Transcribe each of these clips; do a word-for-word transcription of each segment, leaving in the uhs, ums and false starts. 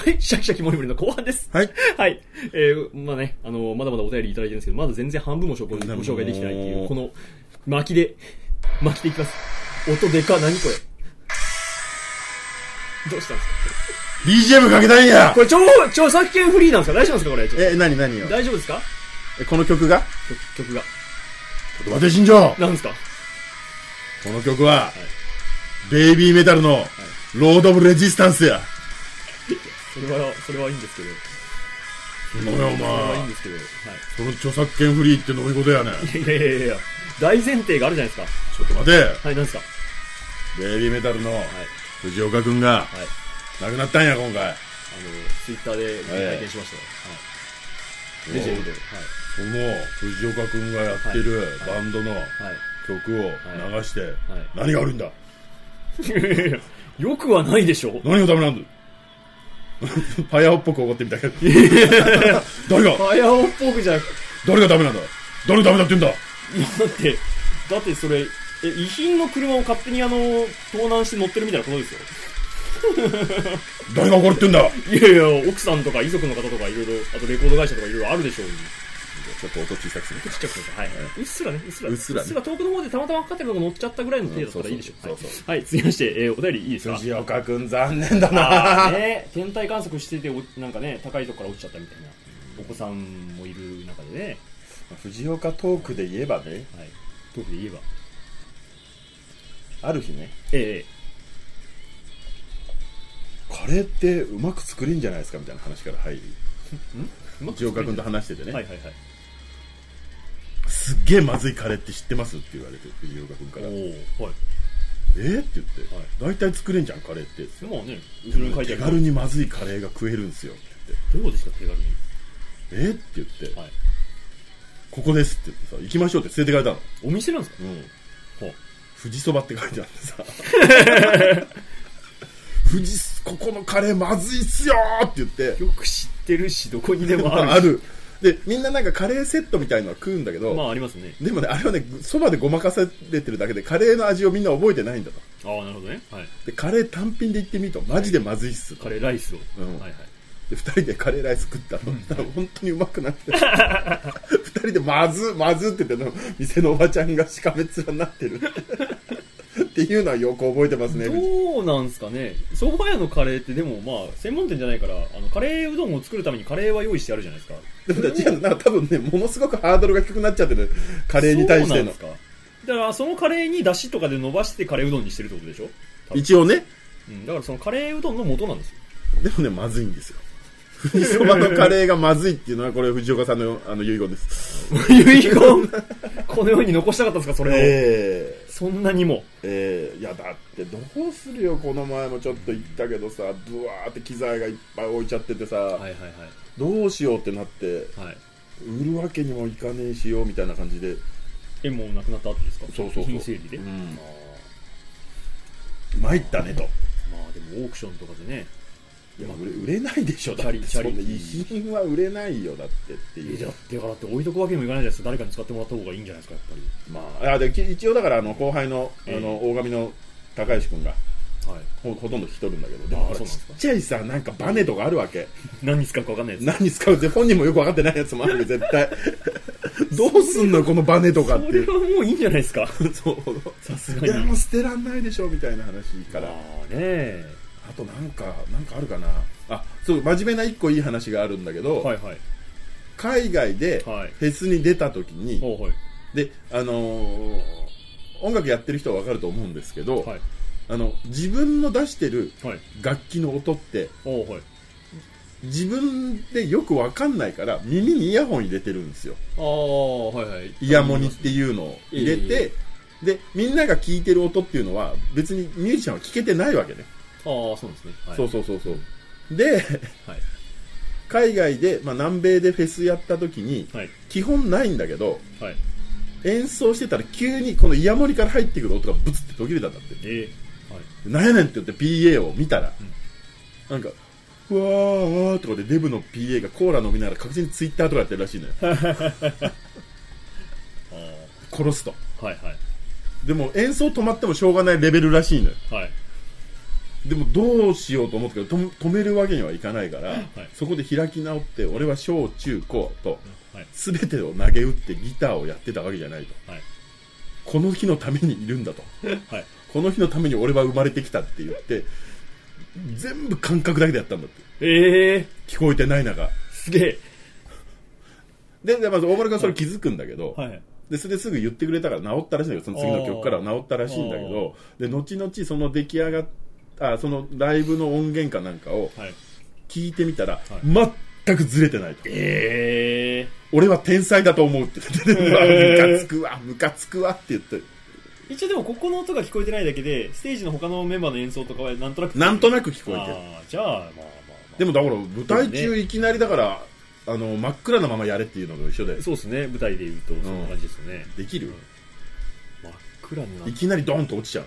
い、シャキシャキモリモリの後半です。 はい。 はい。えー、まあね、あのー、まだまだお便りいただいてるんですけど、まだ全然半分もご紹介できてないっていう、この、巻きで、巻きでいきます。音でか、何これ。どうしたんですかビージーエム かけたいんやこれ超、超著作権フリーなんですか大丈夫ですかこれ。 え、なになによ。 大丈夫ですかえ、この曲が曲、曲が。 ちょっと待て、新庄。 なんですかこの曲は、はい、ベイビーメタルの、はい、ロード・オブ・レジスタンスや。 それは、それはいいんですけど。 そのよ、お前。 それはいいんですけど。はい。 その著作権フリーってどういうことやねん。 いやいやいやいや、大前提があるじゃないですか。 ちょっと待て。 はい、なんですかベイビーメタルの、藤岡くんが、はい、亡くなったんや、今回。あの、 ツイッターで拝見しましたよ。はい。レジェンド。はい。 その、藤岡くんがやってるバンドの曲を流して、何が悪いんだよくはないでしょ。 何がダメなんだパヤオっぽく怒ってみたけど。誰がパヤオっぽくじゃなく誰がダメなんだ誰がダメだって言うんだ。いや、だって、だってそれ、え、遺品の車を勝手にあの、盗難して乗ってるみたいなことですよ。 誰が怒るって言うんだ。 いやいや、奥さんとか遺族の方とかいろいろ、あとレコード会社とかいろいろあるでしょう。 ちょっと音小さくする。 ちっちゃくする。はい。うっすらね、うっすら。 うっすら。 うっすら遠くの方でたまたまかかってるのが乗っちゃったぐらいの程度だったらいいでしょ。そうそう。はい、続きまして、えー、お便りいいですか。 藤岡くん残念だなあね。天体観測してて、なんかね、高いとこから落ちちゃったみたいな。お子さんもいる中でね。 藤岡トークで言えばね。はい。 トークで言えば。 ある日ね。 ええ。 カレーってうまく作れんじゃないですかみたいな話から入り。ん藤岡君と話しててね、はいはいはい、すっげえまずいカレーって知ってますって言われて藤岡君から、お、はい、えー、って言って、はい、大体作れんじゃんカレーって、まあね、後ろに書いてある手軽にまずいカレーが食えるんですよって言って、 どういうことですか手軽に、 えー、って言って、はい、ここですって言ってさ、行きましょうって連れてかれたの。 お店なんですか。 うん、は富士そばって書いてあってさ富士、ここのカレーまずいっすよーって言って、 よく知ってるしどこにでもあるあるで、みんななんかカレーセットみたいのは食うんだけど、 まあありますね。 でもね、あれはね、そばでごまかされてるだけでカレーの味をみんな覚えてないんだと。 ああ、なるほどね。はい。で、 カレー単品で行ってみるとマジでまずいっす、はい、 カレーライスを、うん、はいはい。でふたりでカレーライス食ったの、うん、本当にうまくなくてふたりでまずまずって言っての店のおばちゃんがしかめ面になってるっていうのはよく覚えてますね。 どうなんすかね。蕎麦屋のカレーってでもまあ専門店じゃないから、あのカレーうどんを作るためにカレーは用意してあるじゃないですか。 でも違う、なんか多分ね、ものすごくハードルが低くなっちゃってるカレーに対しての。そうなんですか。 だからそのカレーに出汁とかで伸ばしてカレーうどんにしてるってことでしょ。 一応ね、 うん、だからそのカレーうどんの元なんですよ。 でもね、まずいんですよ。富士そばのカレーがまずいっていうのはこれ藤岡さんのあの遺言です。 遺言このように残したかったんですかそれを、えー、そんなにも、 えー、いやだってどうするよ。この前もちょっと言ったけどさ、ブワーって機材がいっぱい置いちゃっててさ、はいはいはい、どうしようってなって、はい、売るわけにもいかねえしよみたいな感じで。 え、もうなくなった後ですか。 そうそうそう、 品整理で、うん、 参ったねと。 まあでもオークションとかでね、 いや売れないでしょ。だってそんな遺品は売れないよだってっていう。 いやだからって置いとくわけにもいかないじゃないですか。誰かに使ってもらった方がいいんじゃないですかやっぱり。 まあ、あで一応だからあの後輩の、えー、あの大神の高石君が、はい、ほ, ほとんど引き取るんだけど、でもちっちゃいさなんかバネとかあるわけ。 何に使うか分かんないやつ。 何に使うって本人もよく分かってないやつもあるけど絶対どうすんのこのバネとかって。それはもういいんじゃないですか。 そうさすがに。いやもう捨てらんないでしょみたいな話から。 まあね。 あとなんかなんかあるかなあ。そう真面目な一個いい話があるんだけど、はいはい、海外でフェスに出た時に、はい、であのー、音楽やってる人は分かると思うんですけど、はい、あの自分の出してる楽器の音って、はい、自分でよく分かんないから耳にイヤホン入れてるんですよ。あ、はいはい、イヤモニっていうのを入れて、えー、でみんなが聴いてる音っていうのは別にミュージシャンは聴けてないわけね。 ああ、そうですね、はい、 そうそうそうそうで、はい、海外で、まあ、南米でフェスやった時に、はい、基本ないんだけど、はい、演奏してたら急にこのイヤモニから入ってくる音がブツって途切れたんだって、えーはい、なんやねんって言って ピーエー を見たら、うん、なんかうわーとかでデブの ピーエー がコーラ飲みながら確実にツイッターとかやってるらしいのよ殺すと、はいはい、でも演奏止まってもしょうがないレベルらしいのよ、はい、 でもどうしようと思ったけど止めるわけにはいかないから、はい、そこで開き直って俺は小中高と全てを投げ打ってギターをやってたわけじゃないと、はい、この日のためにいるんだと、はい、この日のために俺は生まれてきたって言って全部感覚だけでやったんだって。えー、聞こえてない中すげえ。 で, でまず大丸がそれ気づくんだけど、はい、でそれですぐ言ってくれたから治ったらしいんだけど、その次の曲からは治ったらしいんだけど、で後々その出来上がったそのライブの音源かなんかを聞いてみたら、はい、全くずれてないと、えー、俺は天才だと思うって言って、えー、ムカつくわムカつくわって言って、 一応でもここの音が聞こえてないだけでステージの他のメンバーの演奏とかはなんとなくなんとなく聞こえてる。 あじゃあまあまあ、まあ、 でもだから舞台中いきなりだから、あの真っ暗なままやれっていうのと一緒で。 そうですね、舞台でいうとそんな感じですよね、 うん、できる、うん、 真っ暗になっていきなりドンと落ちちゃう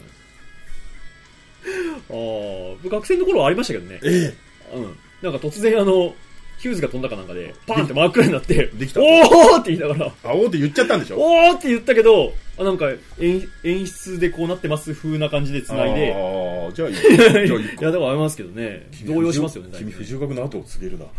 の。ああ学生の頃はありましたけどね。ええ、うん、なんか突然あのヒューズが飛んだかなんかでパーンって真っ暗になってできた、 おーって言いながらあおーって言っちゃったんでしょ。 おーって言ったけど、あなんか 演, 演出でこうなってます風な感じで繋いで、 ああじゃあいいじゃあいいいやでもありますけどね、動揺しますよね。 君藤岡君の後を告げるな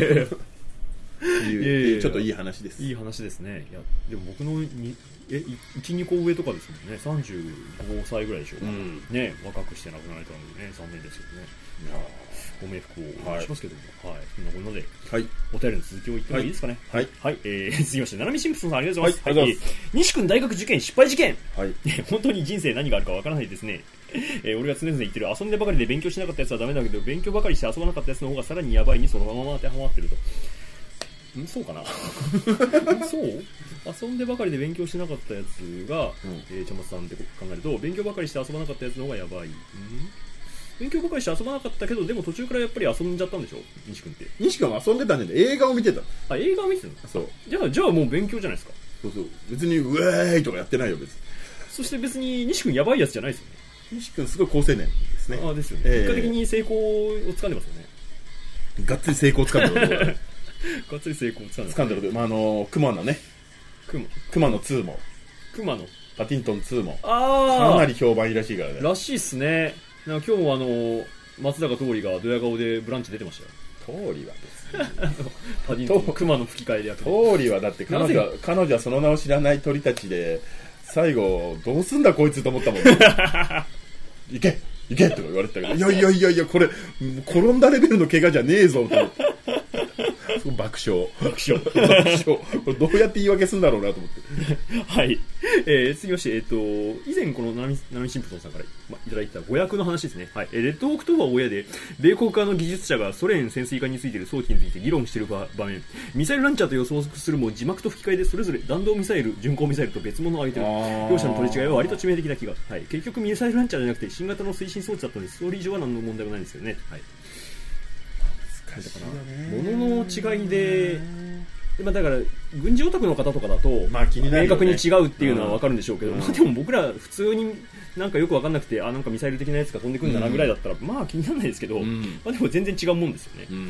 いうちょっといい話です。 いい話ですね。いやでも僕のにえいち、にこ上とかですもんね。さんじゅうごさいぐらいでしょうか、うん、ね。若くして亡くなられたのでね、残念ですけどね。いやご冥福をお願いしますけども、はい、そんなこんなで、はい、お便りの続きを言ってもいいですかね。はい、はい、えー、続きまして、ななみシンプソンさんありがとうございます。はい、はい、西君大学受験失敗事件。はい、本当に人生何があるかわからないですね。えー、俺が常々言ってる遊んでばかりで勉強しなかったやつはダメだけど、勉強ばかりして遊ばなかったやつの方がさらにやばいにそのまま当てはまってると。んそうかなそう遊んでばかりで勉強しなかったやつが、うんえー、茶松さんって考えると勉強ばかりして遊ばなかったやつの方がやばい。ん勉強ばかりして遊ばなかったけどでも途中からやっぱり遊んじゃったんでしょ西君って。 西君は遊んでたんで映画を見てた。 あ映画を見てたの。そうじゃあじゃあもう勉強じゃないですか。 そうそう別にウェーイとかやってないよ別に。 そして別に西君やばいやつじゃないですよね。 西君すごい好青年ですね。 あですよね、えー、結果的に成功をつかんでますよね。 がっつり成功をつかんでるがっつり成功をつかんでる、 掴んでる、まあ、あの熊のね熊熊のツーも熊のパティントンツーもあかなり評判いいらしいからね。 らしいっすね。なんか今日もあの松坂桃李がドヤ顔でブランチ出てましたよ。 桃李は別にパティントン熊の吹き替えでやってて桃李はだって彼女は彼女はその名を知らない鳥たちで最後どうすんだこいつと思ったもんね行け行けとか言われてたけどいやいやいやいやこれ転んだレベルの怪我じゃねえぞと思って爆笑爆笑爆笑これどうやって言い訳するんだろうなと思ってはい、えー、続きまして、えー、と以前このナミシンプソンさんから、ま、いただいた誤訳の話ですね、はい、レッドオクトーバーを親で米国側の技術者がソ連潜水艦についている装置について議論している場面、ミサイルランチャーと予想するも字幕と吹き替えでそれぞれ弾道ミサイル巡航ミサイルと別物を挙げている。両者の取り違いは割と致命的な気が、はい、結局ミサイルランチャーじゃなくて新型の推進装置だったのでストーリー上は何の問題もないんですよね、はい、だから物の違いで、まあ、だから軍事オタクの方とかだと、まあ気になるよね、明確に違うっていうのは分かるんでしょうけど、うんまあ、でも僕ら普通になんかよく分かんなくてあなんかミサイル的なやつが飛んでくるんだなぐらいだったら、うん、まあ気にならないですけど、うんまあ、でも全然違うもんですよね、うんうん、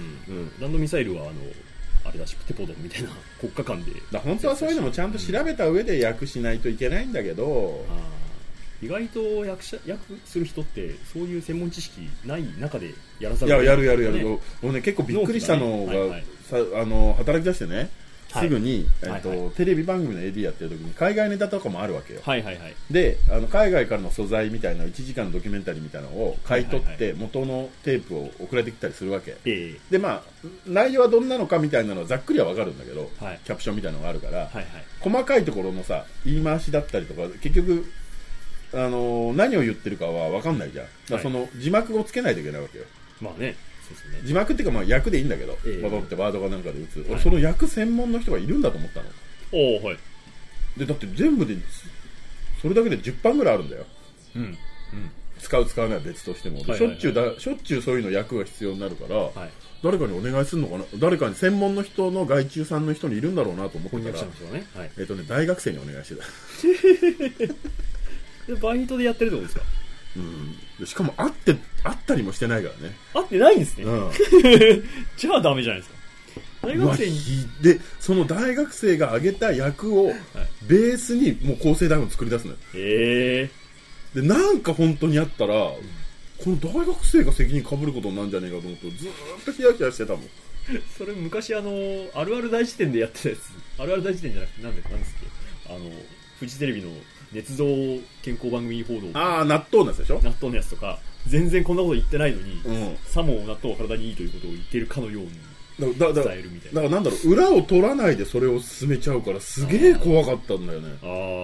弾道ミサイルはあのあれだしテポドンみたいな国家間でだ本当はそういうのもちゃんと調べた上で訳しないといけないんだけど、 うん、意外と訳者訳する人ってそういう専門知識ない中でやらざるを得ない、ね、いややるやるやる。俺ね結構びっくりしたのが、ねはいはい、さあの働き出してねすぐに、はいえっとはいはい、テレビ番組の エーディー やってる時に海外ネタとかもあるわけよ、はいはいはい、であの海外からの素材みたいないちじかんのドキュメンタリーみたいなのを買い取って元のテープを送られてきたりするわけ、はいはい、でまあ内容はどんなのかみたいなのはざっくりは分かるんだけど、はい、キャプションみたいなのがあるから、はいはい、細かいところのさ言い回しだったりとか結局あのー、何を言ってるかは分かんないじゃん。だからその字幕をつけないといけないわけよ。 まあねそうですね、 字幕っていうかまあ訳でいいんだけど、えー、ババってワードかなんかで打つ、はい、俺その訳専門の人がいるんだと思ったの。おー、はい、でだって全部でそれだけでじゅっパンぐらいあるんだよ、うんうん、使う使わないは別としても、はいはいはい、しょっちゅうだしょっちゅうそういうの訳が必要になるから、はい、誰かにお願いするのかな、誰かに専門の人の外注さんの人にいるんだろうなと思ってたら、ねはいえーとね、大学生にお願いしてたでバイトでやってるってことですか。 うん、しかも会って会ったりもしてないからね。 会ってないんですね、うん、じゃあダメじゃないですか。大学生にでその大学生が挙げた役をベースにもう構成台本作り出すのよ。へえ。でなんか本当にあったら、うん、 この大学生が責任かぶることになるんじゃねえかと思ってずーっとヒヤヒヤしてたもん。 それ昔あのあるある大辞典でやってたやつ、あるある大辞典じゃなくて何ですっけ、あのフジテレビの捏造健康番組報道、 ああ納豆のやつでしょ。 納豆のやつとか全然こんなこと言ってないのに、 うん、 さも納豆は体にいいということを言ってるかのようにだだ伝えるみたいな。 だからなんだろう、裏を取らないでそれを進めちゃうからすげえ怖かったんだよね。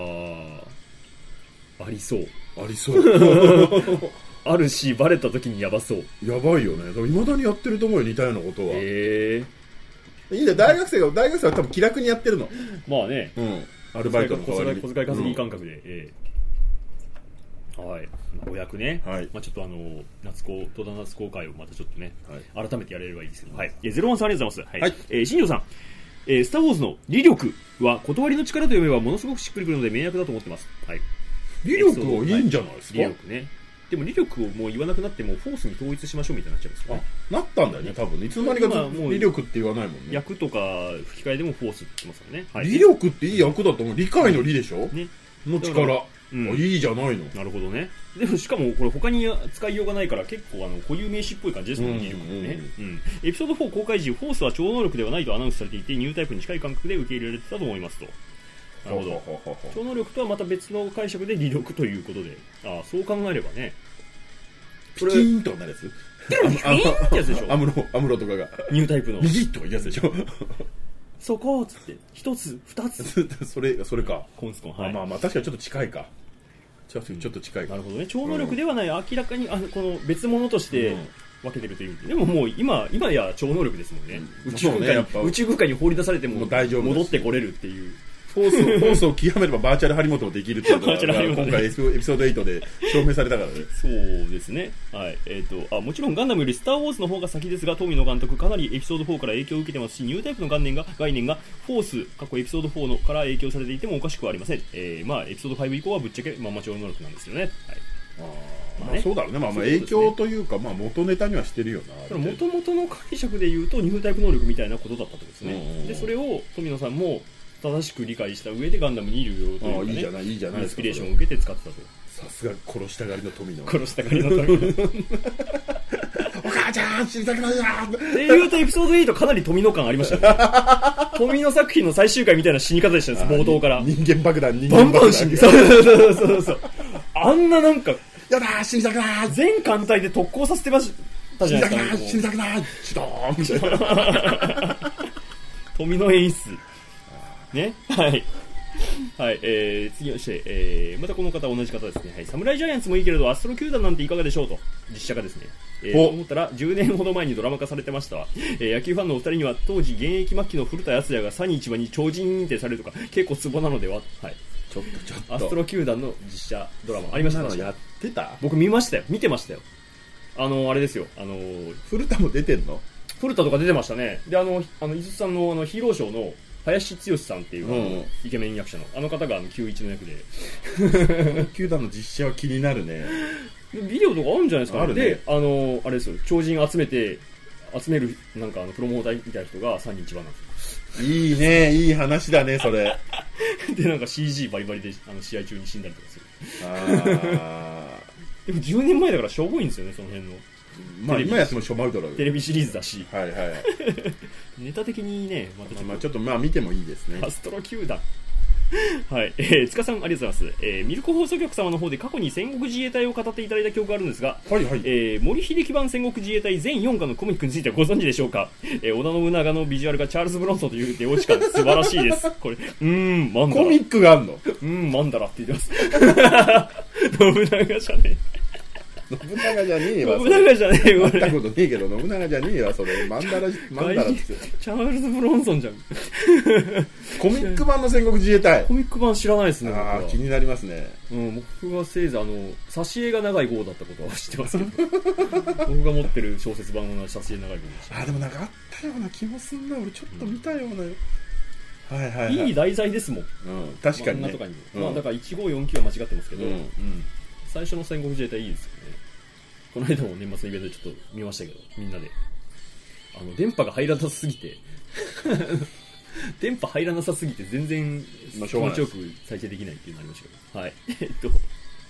ああありそうありそうあるしバレた時にやばそう。 やばいよね。いまだにやってると思うよ、似たようなことは。 へえー、 いいんだよ、大学生が大学生は多分気楽にやってるの。 まあね、 うん、アルバイトの代わりに小遣い稼ぎ感覚で、うん、えー、はい、まあ、お役ね、はい、まあ、ちょっとあの夏子戸田夏子会をまたちょっとね、はい、改めてやれればいいですけど、はい、ゼロワンさんありがとうございます。はい、はい、えー、新庄さん、えー、スターウォーズの威力は断りの力と読めばものすごくしっくりくるので迷惑だと思ってます。はい、 威力はいいんじゃないですか。 威力ね。でも威力をもう言わなくなってもフォースに統一しましょうみたいになっちゃうんですよね。 あ、なったんだよね、多分。いつの間にかもう威力って言わないもんね。 役とか吹き替えでもフォースって言ってますからね。 はい、威力っていい役だと思う。理解の理でしょ、ね、の力、うん、いいじゃないの。 なるほどね。でもしかもこれ他に使いようがないから結構あの固有名詞っぽい感じですもんね。うんうんうんね、うん、エピソードフォー公開時フォースは超能力ではないとアナウンスされていてニュータイプに近い感覚で受け入れられてたと思いますと。なるほど。超能力とはまた別の解釈で威力ということで、ああそう考えればね。 ピキーンとなるやつ。 ってやつでしょ。 アムロ、アムロとかがニュータイプの右とかいうやつでしょ。 そこっつって一つ二つそれそれか。 コンスコン、はい、 まあまあ確かにちょっと近いか。ちょっと近いか。 なるほどね。超能力ではない、うん、明らかにあのこの別物として分けてるという意味で、でももう今今や超能力ですもんね。うん、宇宙空間に、ね、宇宙空間に放り出されても戻ってこれるっていう。 フォースを、フォースを極めればバーチャル張本もできるっていうのが今回エピソードエイトで証明されたからね。 そうですね。はい。えっ、ー、と、あ、もちろんガンダムよりスターウォーズの方が先ですが、富野監督かなりエピソードフォーから影響を受けてますし、ニュータイプの概念が、概念がフォース、過去エピソードフォーのから影響されていてもおかしくはありません。えー、まあ、エピソードファイブ以降はぶっちゃけ、まあ、超能力なんですよね。はい。 あまあね、まあ、そうだろうね。まあ、まあ影響というか、まあ、元ネタにはしてるよな。 元々の解釈で言うと、ニュータイプ能力みたいなことだったってことですね。で、それを富野さんも、正しく理解した上でガンダムにいるよというか、ね、 いいじゃないいいじゃないインスピレーションを受けて使ってたと。 さすが殺したがりの富野。 殺したがりの富野。 お母ちゃん死にたくないなっていうとエピソードエイトかなり富野感ありましたね。富野作品の最終回みたいな死に方でしたね、冒頭から。 人間爆弾人間爆弾。バンバン死んで。 そうそうそうそう。あんななんかやだー死にたくない。 全艦隊で特攻させてましたじゃないですか。 死にたくない。死にたくない。チドーンみたいな。 富野演出。ね、はい。はい、えー、次をして、えー、またこの方同じ方ですね。はい、サムライジャイアンツもいいけれど、アストロ球団なんていかがでしょうと、実写化ですね。えー、と思ったら、じゅうねんほど前にドラマ化されてましたわ。えー、野球ファンのお二人には、当時現役末期の古田敦也がサニー千葉に超人認定されるとか、結構ツボなのでは。はい。 ちょっとちょっと。 アストロ球団の実写ドラマありましたね。やってた？ 僕見ましたよ。見てましたよ。あの、あれですよ。あのー、 古田も出てんの？ 古田とか出てましたね。で、あの、あの、伊豆さんのあのヒーローショーの、林剛さんっていう、うん、イケメン役者のあの方があのきゅういちの役で球団の実写は気になるね。 ビデオとかあるんじゃないですか、ね、 あるね。 で、あのあれですよ、超人集めて集めるなんかあのプロモーターみたいな人がさんにん一番なんですよ。 いいね、いい話だねそれ。 でなんか シージー バリバリであの試合中に死んだりとかする。 あでもじゅうねんまえだからしょぼいんですよね、その辺の。 まあ今やってもしょぼいだろう。 テレビシリーズだし、 はいはいネタ的にね、 またちょっと、まあ、ちょっとまあ見てもいいですね。 アストロ球団はい、えー、塚さんありがとうございます。えー、ミルク放送局様の方で過去に戦国自衛隊を語っていただいた記憶があるんですが、 はいはい、 えー、森秀樹版戦国自衛隊全よんかのコミックについてはご存知でしょうか。えー、織田信長のビジュアルがチャールズ・ブロンソンという出落ち感素晴らしいです。これうーんマンダラコミックがあるの。 うーんマンダラって言ってます信長じゃねえ信長じゃねえわ。 信長じゃねえわ。 見たことねえけど信長じゃねえわそれ。マンダラマンダラってチャールズ・ブロンソンじゃん。 コミック版の戦国自衛隊。 コミック版知らないですね。 ああ気になりますね。 うん、僕はせいぜいあの挿絵が長い号だったことは知ってますけど僕が持ってる小説版の挿絵長い号でした。 あでもなんかあったような気もすんな。俺ちょっと見たような、うん、はいはい、はい、 いい題材ですもん、うん、 確かにね。 とかにも、 うん、 まあ、だからいちごよんきゅうは間違ってますけど、 うんうん、 最初の戦国自衛隊いいですよね。この間も年末のイベントでちょっと見ましたけど、みんなであの電波が入らなさすぎて電波入らなさすぎて全然気持ちよく再生できないっていうのがありましたけど、はいえっと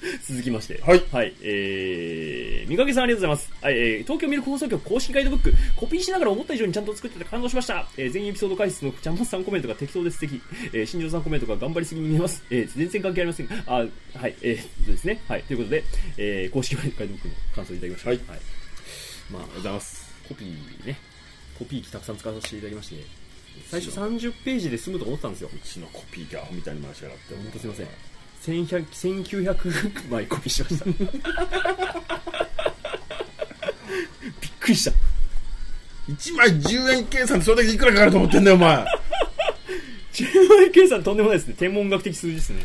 続きまして。 はい。 はい。えー、みかけさんありがとうございます。はい、えー、東京ミルク放送局公式ガイドブック、コピーしながら思った以上にちゃんと作ってて感動しました。えー、全エピソード解説のちゃんまつさんコメントが適当で素敵。えー、新庄さんコメントが頑張りすぎに見えます。えー、全然関係ありません。あ、はい、えー、そうですね。はい。ということで、えー、公式ガイドブックの感想いただきました。 はい。 はい。まあ、ありがとうございます。コピーね。コピー機たくさん使わせていただきまして、最初さんじゅっページで済むと思ったんですよ。 うちのコピー機アホみたいに回しやがって。 本当すいません。せんきゅうひゃくまいコピーしましたびっくりした。 いちまいじゅうえん計算でそれだけいくらかかると思ってんだよお前じゅうまい計算とんでもないですね。天文学的数字ですね。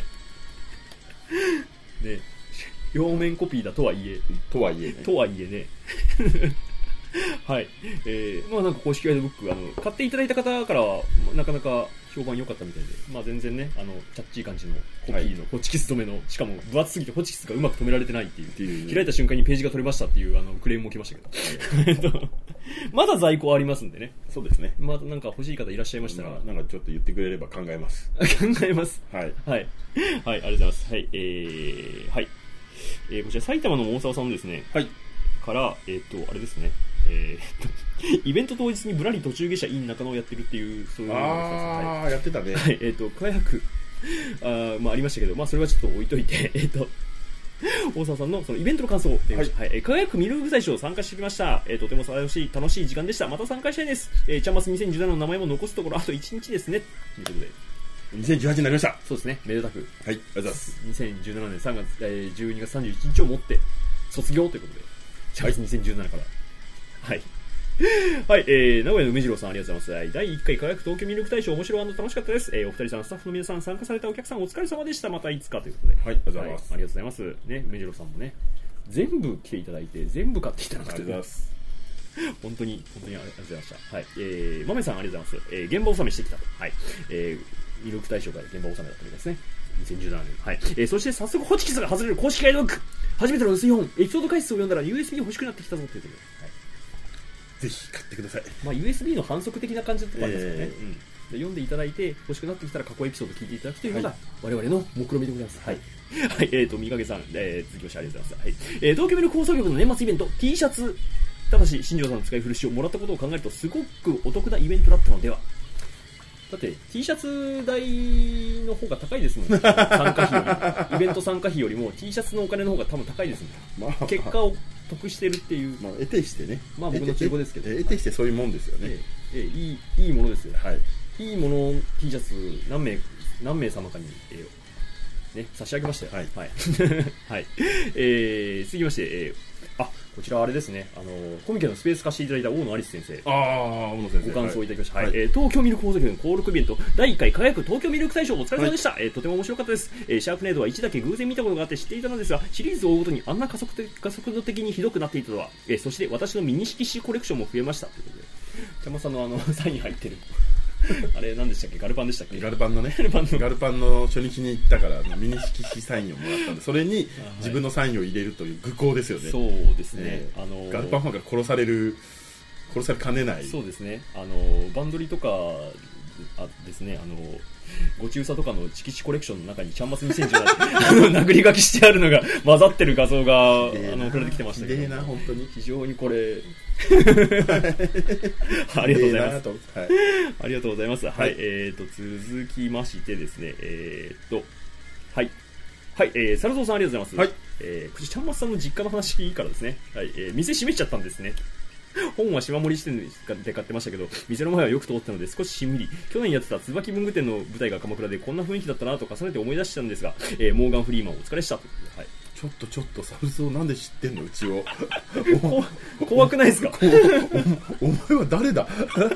で両面コピーだとはいえとはいえねとはいえねはい、えー、まあなんか公式ガイドブックあの買っていただいた方からはなかなか評判良かったみたいで、まあ全然ねあのキャッチー感じのコピーのホチキス止めの、しかも分厚すぎてホチキスがうまく止められてないっていう、っていう開いた瞬間にページが取れましたっていうあのクレームも来ましたけどまだ在庫ありますんでね。 そうですね。 まだなんか欲しい方いらっしゃいましたら、まあ、 なんかちょっと言ってくれれば考えます考えます。 はいはいはい、ありがとうございます。はい、えー、はい、えー、こちら埼玉の大沢さんですね。 はい。 からえっ、ー、とあれですね。えー、イベント当日にぶらり途中下車 in 中野をやってるっていう、そういうのがあ、はい、やってたね。 はい、えっ、ー、と輝くあ、まあ、ありましたけど、まあ、それはちょっと置いといて、えっ、ー、と大沢さんのそのイベントの感想を、はいはい、えー、輝くミルク大賞参加してきました。えー、とても楽しい楽しい時間でした。また参加したいです。えー、ちゃんまつにせんじゅうななの名前も残すところあといちにちですね。ということで。 にせんじゅうはちになりました。 そうですね。めでたく。 はい、ありがとうございます。 にせんじゅうななねんさんがつ、えー、じゅうにがつさんじゅういちにちをもって卒業ということで。ちゃんまつにせんじゅうななから。はい。はい、えー、名古屋の梅次郎さんありがとうございます。だいいっかい輝く東京ミルク大賞面白い&楽しかったです。えー、お二人さん、スタッフの皆さん、参加されたお客さんお疲れ様でした。またいつかということで。 はい、ありがとうございます。 はい、ありがとうございます。ね、梅次郎さんもね、全部来ていただいて、全部買っていただくという。 ありがとうございます。 本当に、本当にありがとうございました。はい、えー、豆さんありがとうございます。えー、現場納めしてきたと。はい、えー、ミルク大賞から現場納めだったみたいですね。にせんじゅうななねん。はい。えー、そして早速ホチキスが外れる公式ガイドブック。初めての薄い本、エピソード解説を読んだら ユーエスビー 欲しくなってきたぞということで。はい。 ぜひ買ってください。 まあ ユーエスビー の反則的な感じのところありますよね、えーうん。で読んでいただいて欲しくなってきたら過去エピソードを聞いていただくというのが我々の目論見でございます。はい。はい。えっ、ー、と三影さん、えー、続きましてありがとうございます。はい。えー、東京ミルク放送局の年末イベント T シャツ。ただし新庄さんの使い古しをもらったことを考えるとすごくお得なイベントだったのでは。だって T シャツ代の方が高いですもんね。参加費よりイベント参加費よりも T シャツのお金の方が多分高いですもん、まあ、結果を得してるっていう、 まあ、得てしてね、 まあ僕の中古ですけど、 得てしてそういうもんですよね、 ええええ、いいいいものですよ、 はい、 いいもの T シャツ何名何名様かに、えーね、差し上げましたよ。はいはい、はい、えー、続きまして、えー、あこちらあれですね、あのコミケのスペース貸していただいた大野アリス先生、 ああ大野先生ご感想いただきました。はい、 はい、 えー、東京ミルク放送局の登録イベントだいいっかい輝く東京ミルク大賞お疲れ様でした。はい、えー、とても面白かったです。えー、シャープネードはいちだけ偶然見たことがあって知っていたのですが、シリーズを追うごとにあんな加速的加速度的にひどくなっていたとは。えー、そして私のミニ色紙コレクションも増えましたということで、茶間さんのあのサイン入ってるあれ何でしたっけ、ガルパンでしたっけ。 ガルパンのね、 ガルパンのガルパンの初日に行ったからミニ色紙サインをもらったんで、それに自分のサインを入れるという愚行ですよね。 そうですね、えー、あのー、 ガルパンファンから殺される殺されかねない。 そうですね、あのー、バンドリとかあですね、あのーご中佐とかのチキチコレクションの中にちゃんまつにせんじゅうなな殴り書きしてあるのが混ざってる画像があの送られてきてましたけど、 ひでえな本当に非常にこれありがとうございます、はい、ありがとうございます。はい、はい、えーと続きましてですね、えーとはいはい、えー、サルゾウさんありがとうございます。はい、えー、これちゃんまつさんの実家の話いいからですね。はい、えー、店閉めちゃったんですね。本は島森支店で買ってましたけど、店の前はよく通ったので少ししんみり。去年やってた椿文具店の舞台が鎌倉でこんな雰囲気だったなと重ねて思い出したんですが、えー、モーガン・フリーマンお疲れした。はい、 ちょっとちょっとサルゾウなんで知ってんのうちを怖くないですかお, お前は誰だ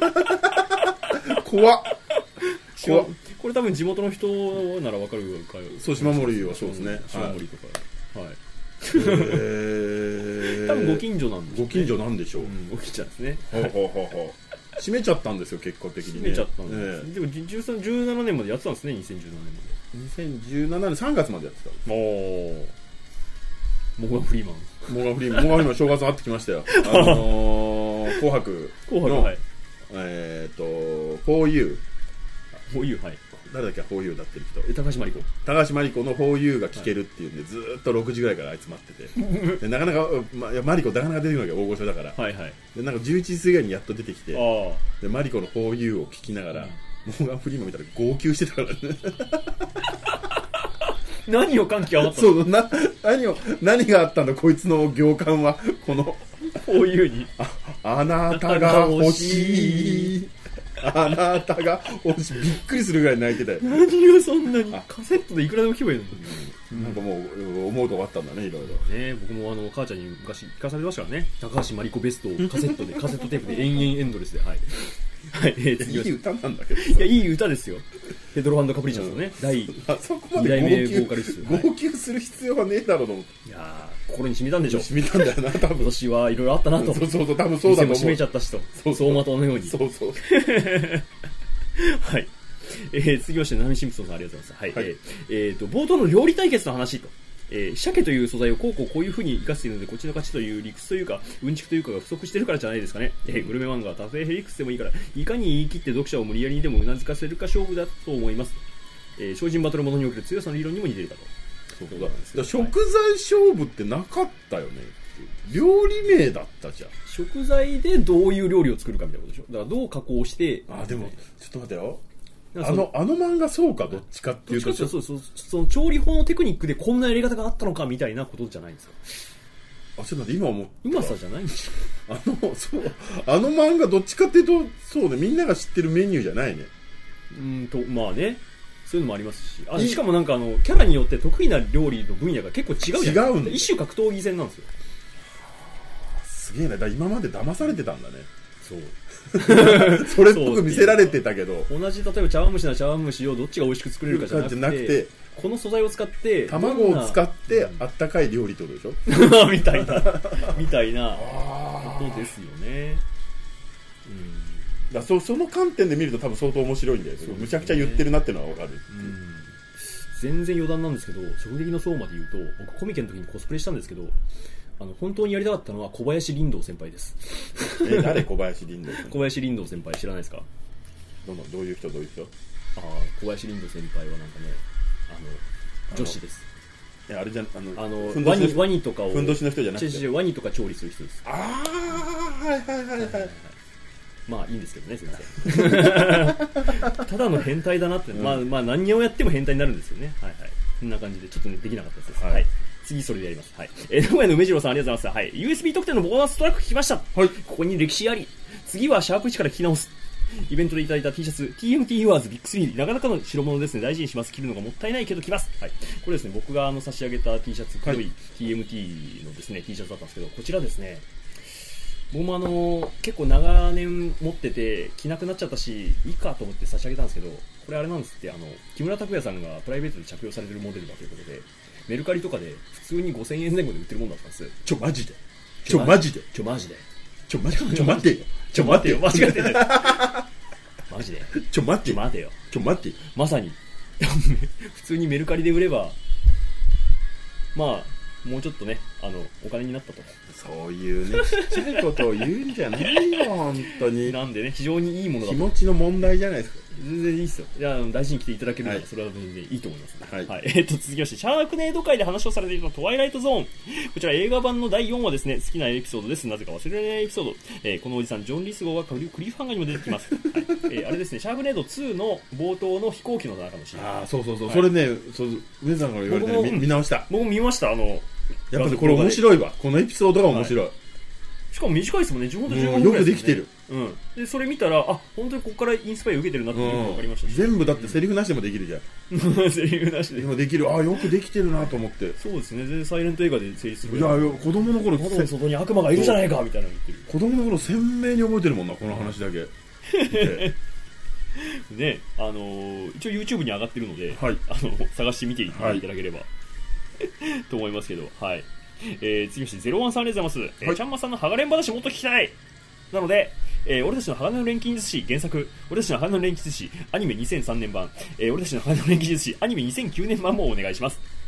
怖っ怖っ。 これ多分地元の人ならわかるかよ。 そう、島森はそうですね、 島森とか、はい、 えー、 多分ご近所なんでしょう、ね、 ご近所なんでしょう、うん、 ご近所ですね。 ほうほうほうほう閉めちゃったんですよ結果的にね。 閉めちゃったんです、えー、でもじゅうさん、じゅうななねんまでやってたんですね。にせんじゅうななねんまでにせんじゅうななねんさんがつまでやってた。 おー、モーガン・フリーマンモーガン・フリーマンモーガン・フリーマン正月会ってきましたよあのー、紅白の紅白、はい、 えっ、ー、と フォーユーフォーユー、はい、 誰だっけ、フォーユー歌ってる人、 え高橋真理子高橋真理子の フォーユー が聴けるっていうんで、はい、ずーっとろくじぐらいから集まっててでなかなか、ま、いや真理子なかなか出てくるわけ、大御所だから、はいはい、でなんかじゅういちじ過ぎにやっと出てきて、で真理子の フォーユー を聴きながら、うん、モーガン・フリーマン見たら号泣してたからね何を感極まったの。そうな何を何があったんだこいつの行間は、このこういうにあ, あなたが欲しいあなたが欲しいびっくりするぐらい泣いてたよ。 何がそんなにカセットでいくらでも聞けばいいのに、 うん、なんかもう思うとこあったんだね、いろいろね。僕もあの母ちゃんに昔聞かされましたからね、高橋真理子ベストをカセットでカセットテープで延々エンドレスで、はいはい、えー、次いい歌なんだけど、 いやいい歌ですよ。ペドロ&カプリチャスのね、うん、第に代目ボーカリスト、 号泣する必要はねえだろうと思って、 いや心に染みたんでしょ。 染みたんだよな、多分。 今年はいろいろあったなと。 そうそうそう、多分そうだと思う。店も閉めちゃったしと、走馬灯のように。 そうそう。 はい。えー、次ましてナミシンプソンさんありがとうございます。はい。はい、えー、えーと冒頭の料理対決の話と。えー、鮭という素材をこうこうこういう風に生かしているので、こっちの勝ちという理屈というかうんちくというかが不足してるからじゃないですかね。えー、グルメ漫画は多勢ヘリクスでもいいから、いかに言い切って読者を無理やりにでもうなずかせるか勝負だと思います。えー、精進バトルものにおける強さの理論にも似ているかと。 そうだ、だ食材勝負ってなかったよね。料理名だったじゃん。 食材でどういう料理を作るかみたいなことでしょ。だからどう加工して。 あ、でもちょっと待ってよ。あのあの漫画そうか、どっちかっていうと、 そうそうそう、その調理法のテクニックでこんなやり方があったのかみたいなことじゃないんですか。 あ、ちょっと待って、今思った。 今さじゃないんですよ。 あのそうあの漫画どっちかっていうとそうね、みんなが知ってるメニューじゃないね。 うんとまあね、そういうのもありますし、あしかもなんかあのキャラによって得意な料理の分野が結構違うじゃん。違うんだ。一種格闘技戦なんですよ。 すげえな。だ今まで騙されてたんだね。 そうそれっぽく見せられてたけど、 同じ例えば茶碗蒸しな茶碗蒸しをどっちが美味しく作れるかじゃなく て, なくてこの素材を使って卵を使ってあったかい料理ってことでしょみたいなみたいなことですよね。 うん、だ そ, その観点で見ると多分相当面白いんだよ。ね、むちゃくちゃ言ってるなっていうのは分かる。うん、 全然余談なんですけど、直撃の相馬で言うと僕コミケの時にコスプレしたんですけど、あの本当にやりたかったのは小林林道先輩です。 え、誰小林林道先輩？ 小林林道先輩知らないですか？ ど, どういう人どういう人？ああ、小林林道先輩はなんかね、あの女子です。 いやあれじゃあのあのワニワニとかをふんどしの人じゃなくてワニとか調理する人です。 ああ、はいはいはいはい。 まあいいんですけどね、先生。ただの変態だなって、うん、まあまあ何をやっても変態になるんですよね。はいはい。こんな感じでちょっとねできなかったです。はい。はい、次それでやります。はい。えー、名古屋の梅次郎さんありがとうございます。はい。ユーエスビー 特典のボーナストラック聞きました。はい。ここに歴史あり。次はシャープいちから聞き直す。イベントでいただいた T シャツ ティーエムティー ユアーズビッグスリーなかなかの代物ですね。大事にします。着るのがもったいないけど着ます。はい。これですね、僕があの差し上げた T シャツ黒い ティーエムティー のですね T シャツだったんですけど、こちらですね。僕もあの結構長年持ってて着なくなっちゃったしいいかと思って差し上げたんですけど、これあれなんですって、あの木村拓哉さんがプライベートで着用されてるモデルだということでメルカリとかで普通にごせんえん前後で売ってるもんだったんです。 ちょマジでちょマジでちょマジでちょマジでちょ待ってよちょ待ってよ間違えてないマジでちょ待ってちょ待てよちょ待ってまさに普通にメルカリで売ればまあもうちょっとね、あのお金になったと。 そういうね、ちっちゃいことを言うんじゃないよ本当に。 なんでね、非常にいいものだと。 気持ちの問題じゃないですか。 全然いいですよ。いや、大事に来ていただけるなら、はい、それは全然いいと思います、ね。はい。はい、えー、っと続きまして、シャークネード界で話をされていたトワイライトゾーン。こちら映画版のだいよんわですね。好きなエピソードです。なぜか忘れられないエピソード。えー、このおじさんジョン・リスゴーがクリフハンガーにも出てきます。はい、えー、あれですね、シャークネードツーの冒頭の飛行機の中のシーン。 ああ、そうそうそう。はい、それね、そう上さんから言われて、ね、見, 見直した。 僕も見ました。あの。 やっぱりこれ面白いわ。このエピソードが面白い。はい、 しかも短いですもんね。じゅうごふんぐらいです、ね、よくできてる。 うん。でそれ見たら、あ、本当にここからインスパイア受けてるなっていうのが分かりました、ね。 全部だってセリフなしでもできるじゃん。セリフなしでもできる。あ、よくできてるなと思って。 そうですね。全然サイレント映画で成立する。 いや、子供の頃窓の外に悪魔がいるじゃないかみたいなの言ってる。 子供の頃鮮明に覚えてるもんな、この話だけ。 ね、あのー、一応 YouTube に上がってるので、はい、あの探してみていただければ、はい、と思いますけど、はい。えー、次ましてゼロワンさんありがとうございます、はい、えー、ちゃんまさんのハガレン話もっと聞きたいなので、えー、俺たちの鋼の錬金術師原作、俺たちの鋼の錬金術師アニメにせんさんねん版、えー、俺たちの鋼の錬金術師アニメにせんきゅうねん版もお願いします。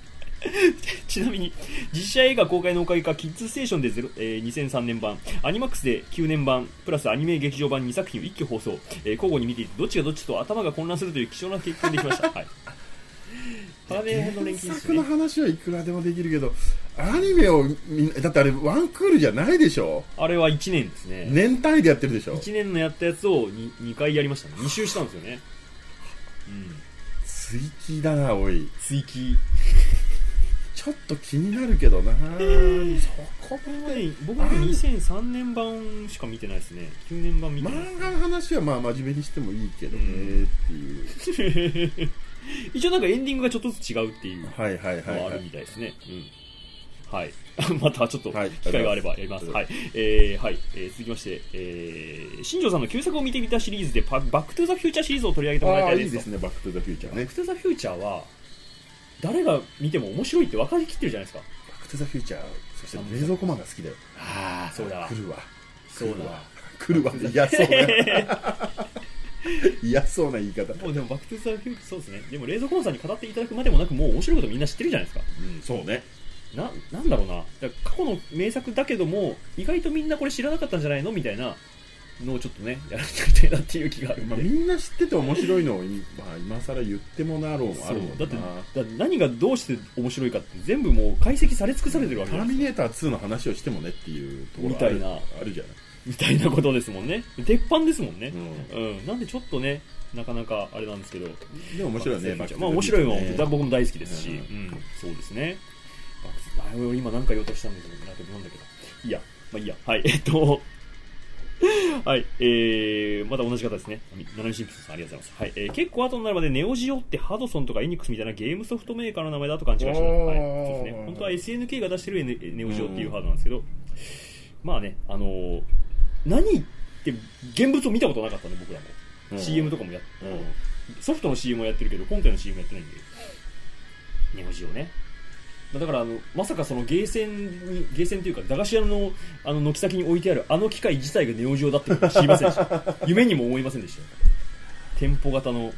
ちなみに実写映画公開のおかげかキッズステーションでゼロ、えー、にせんさんねん版、アニマックスできゅうねん版プラスアニメ劇場版にさく品を一挙放送、えー、交互に見ていてどっちがどっちと頭が混乱するという貴重な経験できました。はい、原作の話はいくらでもできるけど、アニメをだってあれワンクールじゃないでしょ。 あれはいちねんですね。 年単位でやってるでしょ。 いちねんのやったやつを 2, にかいやりましたね。に周したんですよね。うん、 追記だな、おい。 追記ちょっと気になるけどな。そこまで僕もにせんさんねん版しか見てないですね。きゅうねん版見てない、ね、 漫画の話はまあ真面目にしてもいいけどねっていう、 一応なんかエンディングがちょっとずつ違うっていうのははあるみたいですね。はい、またちょっと機会があればやります。はい、えーはいえー、続きまして、えー、新庄さんの旧作を見てみたシリーズでバックトゥザフューチャーシリーズを取り上げてもらいたいです。 あ、いいですね、バックトゥザフューチャーね。 バックトゥザフューチャーは誰が見ても面白いって分かりきってるじゃないですか。 バックトゥザフューチャー、そして冷蔵庫マンが好きだよ。 ああ、そうだわ。 来るわ。 そうだわ。 来るわ。嫌そうな。嫌そうな言い方。 もうでもバックトゥザフューチャー、そうですね。でも冷蔵庫マンさんに語っていただくまでもなく、もう面白いことみんな知ってるじゃないですか。 うん、そうね。 な、なんだろうな。だ過去の名作だけども、意外とみんなこれ知らなかったんじゃないのみたいなのをちょっとね、やられてみたいなっていう気があるんで。 まあ、みんな知ってて面白いのを、まあ、今更言ってもなろうもあるもんな。 だって、だって何がどうして面白いかって全部もう解析され尽くされてるわけじゃない。ターミネーターツーの話をしてもねっていうところみたいなあるじゃない。 みたいなことですもんね。鉄板ですもんね。 うん。 うん、なんでちょっとね、なかなかあれなんですけど。 でも面白いね。 まあ面白いのは僕も大好きですし、うん、うん、そうですね。今何か言おうとしたんだけど、なんだけど。いいや、まあいいや。はい、えっと、はい、えー、また同じ方ですね。ナナミシンプソンさん、ありがとうございます。はい、えー、結構後になるまでネオジオってハドソンとかエニックスみたいなゲームソフトメーカーの名前だと勘違いしました。はい、そうですね。本当は エスエヌケー が出してるネオジオっていうハードなんですけど、まあね、あのー、何って現物を見たことなかったんで、僕らも。シーエム とかもやって、ソフトの シーエム をやってるけど、本体の シーエム やってないんで、ネオジオね。だからあのまさかそのゲーセンにゲーセンというか駄菓子屋のあの軒先に置いてあるあの機械自体がネオジオだってことは知りませんでした夢にも思いませんでした。店舗型の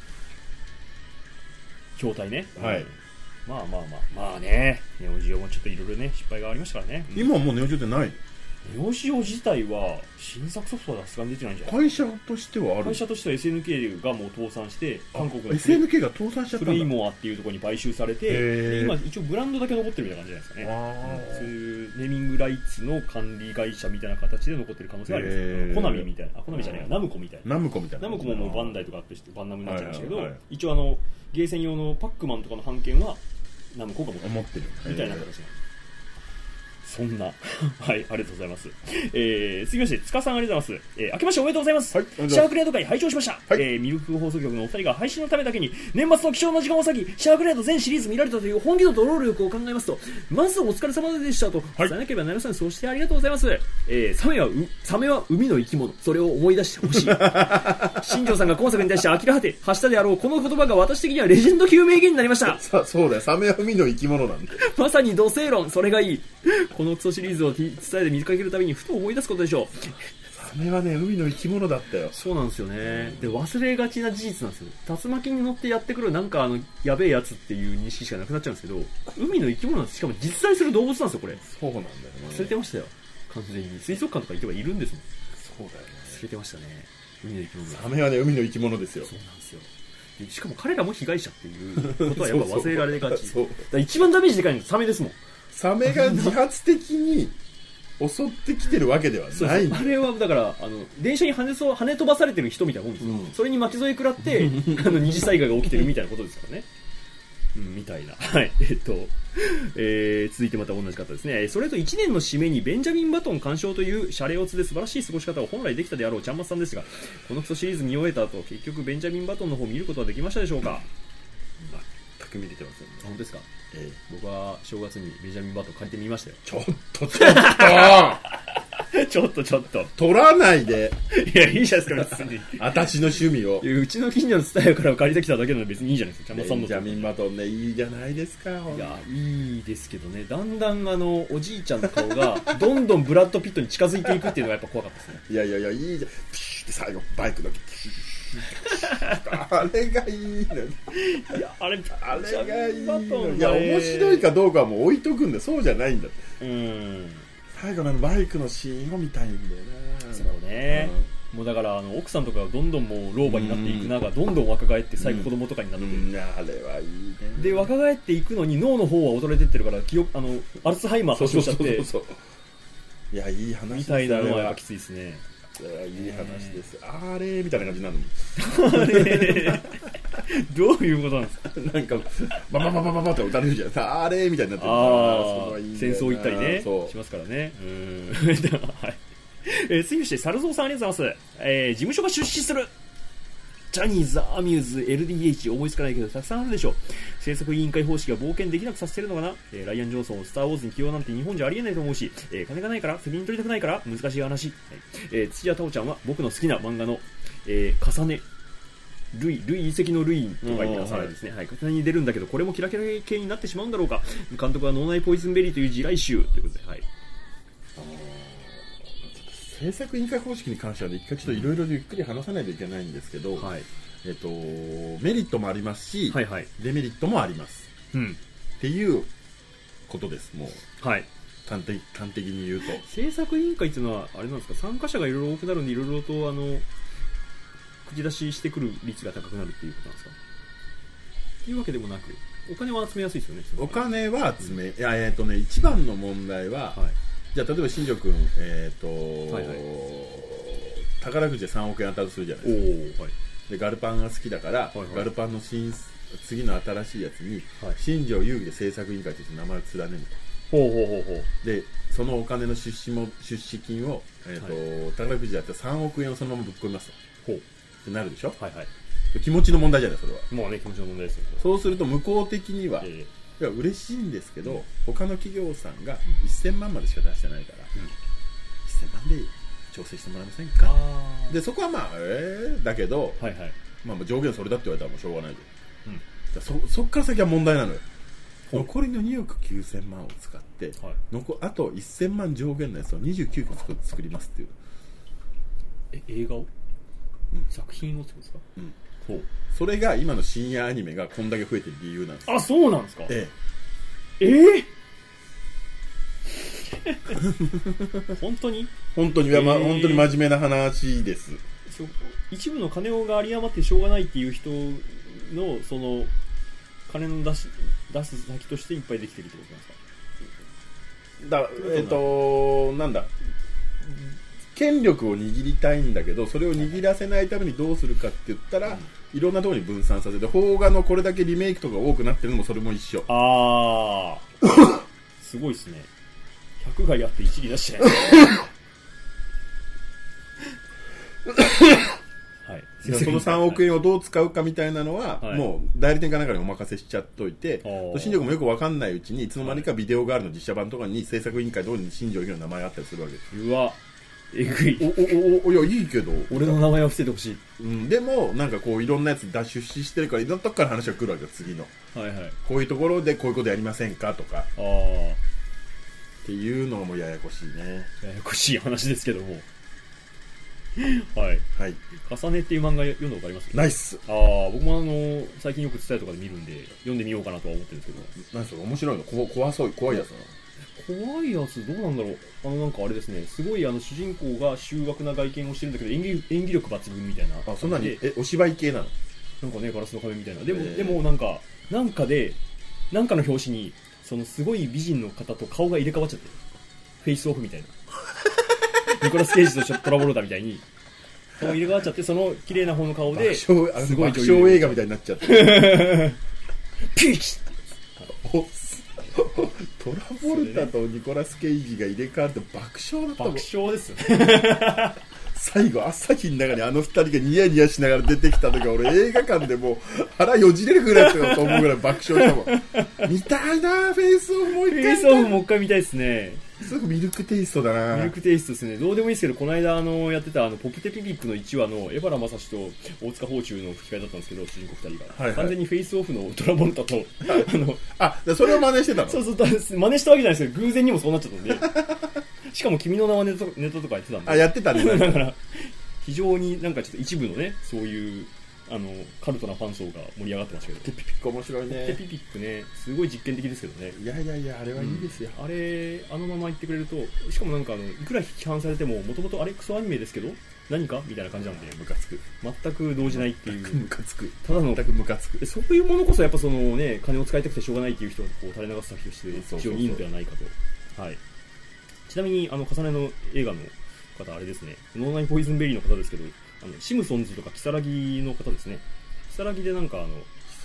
筐体ね、 はい、 まあまあまあまあね、ネオジオもちょっといろいろね失敗がありましたからね。 今はもうネオジオってない。 ネオジオ自体は新作ソフトはさすがに出てないんじゃない。 会社としてはある。 会社としては エスエヌケー がもう倒産して韓国のエスエヌケー が倒産しちゃったんだ。 フレイモアっていうところに買収されて、今一応ブランドだけ残ってるみたいな感じじゃないですかね。そういうネーミングライツの管理会社みたいな形で残ってる可能性があります。コナミみたいな、あ、コナミじゃないや、ナムコみたいな。 ナムコみたいな。 ナムコももうバンダイとかあってバンナムになっちゃいましたけど、はいはいはい、一応あのゲーセン用のパックマンとかの版権はナムコが持ってるみたいな形なんです。そんなはい、ありがとうございます。えー、続きまして塚さん、ありがとうございます。えー、明けましておめでとうございます。はい、シャークレード会拝聴しました。はい、えー、ミルク放送局のお二人が配信のためだけに年末の貴重な時間を割きシャークレード全シリーズ見られたという本気度と労力を考えますと、まずお疲れ様でしたと伝えなければなりません。そしてありがとうございます。えー、サメはうサメは海の生き物、それを思い出してほしい。新庄さんが今作に対して呆れ果て発したであろうこの言葉が私的にはレジェンド級名言になりました。 さそうだよ、サメは海の生き物なんでまさに土星論、それがいい。このクソシリーズを伝えで見かけるたびにふと思い出すことでしょう。 サメはね、海の生き物だったよ。 そうなんですよね。で、忘れがちな事実なんですよ。竜巻に乗ってやってくるなんかあのやべえやつっていう認識しかなくなっちゃうんですけど、海の生き物なんです。しかも実在する動物なんですよ、これ。 そうなんだよね。 忘れてましたよ、完全に。水族館とか行けばいるんですもん。 そうだよね、 忘れてましたね、海の生き物。 サメはね、海の生き物ですよ。 そうなんですよ。でしかも彼らも被害者っていうことはやっぱ忘れられがち。 そうそうだ一番ダメージでかいのサメですもん。 サメが自発的に襲ってきてるわけではない。 あれはだからあの電車に跳ねそう跳ね飛ばされてる人みたいなもんですよ、うん、それに巻き添え食らってあの二次災害が起きてるみたいなことですからね。うん、みたいな。はい。えっと、えー、続いてまた同じ方ですね。それといちねんの締めにベンジャミン・バトン鑑賞というシャレオツで素晴らしい過ごし方を本来できたであろうちゃんまつさんですが、このクソシリーズ見終えた後、結局ベンジャミン・バトンの方を見ることはできましたでしょうか。 全く見れてませんね。 本当ですか。えー、僕は正月にベンジャミン・バトン借りてみましたよ。 ちょっとちょっとちょっとちょっと取らないで。 いや、いいじゃないですか、別に。 私の趣味を。 うちの近所のツタヤから借りてきただけなので別にいいじゃないですか。 ベンジャミン・バトンね、いいじゃないですか。いや、いいですけどね、だんだんあのおじいちゃんの顔がどんどんブラッド・ピットに近づいていくっていうのがやっぱ怖かったですね。 いやいやいや、いいじゃん。ピシで最後バイクだけあれがいいのよ。 いやあれあれがいいのよ。いや面白いかどうかはもう置いとくんだ。そうじゃないんだって。うん最後のバイクのシーンを見たいんだよね。 そうね、うん、もうだからあの奥さんとかがどんどんもう老婆になっていく中、うん、どんどん若返って最後子供とかになってくる、 うんうん、あれはいいね。 で若返っていくのに脳の方は衰えてってるから記憶あのアルツハイマー発症しちゃって、そうそうそうそう、 いやいい話ですみたいなのはやっぱきついですね。 いやいい話です。あれみたいな感じになるの。あれどういうことなんですか。 なんかババババババって打たれるじゃん。あれみたいになってる。 ああ戦争行ったりねしますからね。うん、はい。えー、次にして猿蔵さんありがとうございます。えー、事務所が出資するジャニーズ、アミューズ、エルディーエイチ 思いつかないけどたくさんあるでしょう。制作委員会方式が冒険できなくさせてるのかな、えー、ライアン・ジョンソンをスター・ウォーズに起用なんて日本じゃありえないと思うし、えー、金がないから責任取りたくないから難しい話、はいえー、土屋太鳳ちゃんは僕の好きな漫画の、えー、重ね類類遺跡の類とかいう重ねですね、はい、重ねに出るんだけどこれもキラキラ系になってしまうんだろうか。監督は脳内ポイズンベリーという地雷集ということで、はい、 制作委員会方式に関しては、ね、一回ちょっといろいろゆっくり話さないといけないんですけど、はいえっと、メリットもありますし、はいはい、デメリットもあります、うん、っていうことです。もう、はい、端的、端的に言うと制作委員会っていうのはあれなんですか、参加者がいろいろ多くなるんでいろいろとあの口出ししてくる率が高くなるっていうことなんですかっていうわけでもなく、お金は集めやすいですよね。 お金は集め、うん、いやえっとね一番の問題は、はい、じゃあ例えば新庄君、えっと、はいはい、宝くじでさんおくえん当たるとするじゃないですか。はい、でガルパンが好きだから、はいはい、ガルパンの新次の新しいやつに、はい、新庄遊戯で制作委員会として名前を連ねると。ほうほうほうほう。でそのお金の出資も出資金を、えーとはい、宝くじだったらさんおくえんをそのままぶっ込みますと。ほうってなるでしょ。はいはい。気持ちの問題じゃないそれは。 もうね気持ちの問題ですよ。 そうすると向こう的には、えー、いや嬉しいんですけど、うん、他の企業さんがせんまんまでしか出してないから、うん、せんまんで調整してもらえませんか。でそこはまあえー、だけど、はいはいまあ、上限それだって言われたらもうしょうがないで、うん、そ, そっから先は問題なのよ。残りのにおくきゅうせんまんを使って、はい、残あとせんまん上限のやつをにじゅうきゅうこ作りますっていう。 え映画を、うん、作品を作るんですか。うん、 ほうそれが今の深夜アニメがこんだけ増えてる理由なんです。 あそうなんですか。えええー、本当に本当に、えー、本当に真面目な話です。 一部の金が有り余ってしょうがないっていう人のその金の出し出す先としていっぱいできてるってことなんですか。 だえっ、ー、となんだ権力を握りたいんだけどそれを握らせないためにどうするかって言ったら、うん、いろんなところに分散させて邦画のこれだけリメイクとか多くなってるのもそれも一緒。 ああすごいですね。ひゃく害あって一理出しちゃうはい、そのさんおくえんをどう使うかみたいなのは、はい、もう代理店かなんかにお任せしちゃっといて、新庄君もよく分かんないうちにいつの間にかビデオガールの実写版とかに制作委員会通りに新庄の名前があったりするわけです。 うわえぐい。 おおおいやいいけど俺の名前を伏せてほしい、 うん、でもなんかこういろんなやつ出資してるからいろんなとこから話が来るわけよ次の、はいはい、こういうところでこういうことやりませんかとかあっていうのもややこしいね。 ややこしい話ですけどもはい、はい、重ねっていう漫画読んだことあります？ ナイス。 ああ僕もあの最近よく伝えとかで見るんで読んでみようかなとは思ってるんですけど。 何それ面白いの？こ怖そう怖いやつなの？怖いやつどうなんだろう。あのなんかあれですねすごいあの主人公が醜悪な外見をしてるんだけど演技演技力抜群みたいな。 あそんなにえお芝居系なの？ なんかねガラスの壁みたいな。でも、えー、でもなんかなんかでなんかの表紙にそのすごい美人の方と顔が入れ替わっちゃってるフェイスオフみたいなニコラス・ケイジとトラボルタみたいに顔入れ替わっちゃってその綺麗な方の顔ですごい爆笑映画みたいになっちゃってピーチトラボルタとニコラス・ケイジが入れ替わって爆笑だったもん。 爆笑ですよね最後朝日の中にあの二人がニヤニヤしながら出てきた時俺映画館でもう腹よじれるぐらいだと思うぐらい爆笑したもん見たいなフェイスオフもう一回フェイスオフもう一回見たいですね。 すごくミルクテイストだな。 ミルクテイストですね。どうでもいいですけどこの間あのやってたあのポプテピピックのいちわの江原正史と大塚芳忠の吹き替えだったんですけど主人公ふたりが、はいはい、完全にフェイスオフのトラボルタとあのあそれを真似してたの？ そうそう真似したわけじゃないですけど偶然にもそうなっちゃったんでしかも君の名はネタとかやってたんで。 あやってたねだから非常になんかちょっと一部のね、そういう、あの、カルトなファン層が盛り上がってましたけど。 テピピック面白いね。 テピピックね、すごい実験的ですけどね。 いやいやいや、あれはいいですよ。 うん、あれ、あのまま言ってくれると、しかもなんかあの、いくら批判されても、もともとあれクソアニメですけど、何かみたいな感じなんで、 ムカつく。 全く動じないっていう。 ムカつく。 ただの、 全くムカつく。 そういうものこそやっぱそのね、金を使いたくてしょうがないっていう人がこう垂れ流す先として、非常にいいのではないかと。はい。ちなみに、あの、重ねの映画の方、あれですね、脳内ポイズンベリーの方ですけど、あの、シムソンズとかキサラギの方ですね。キサラギでなんかあの、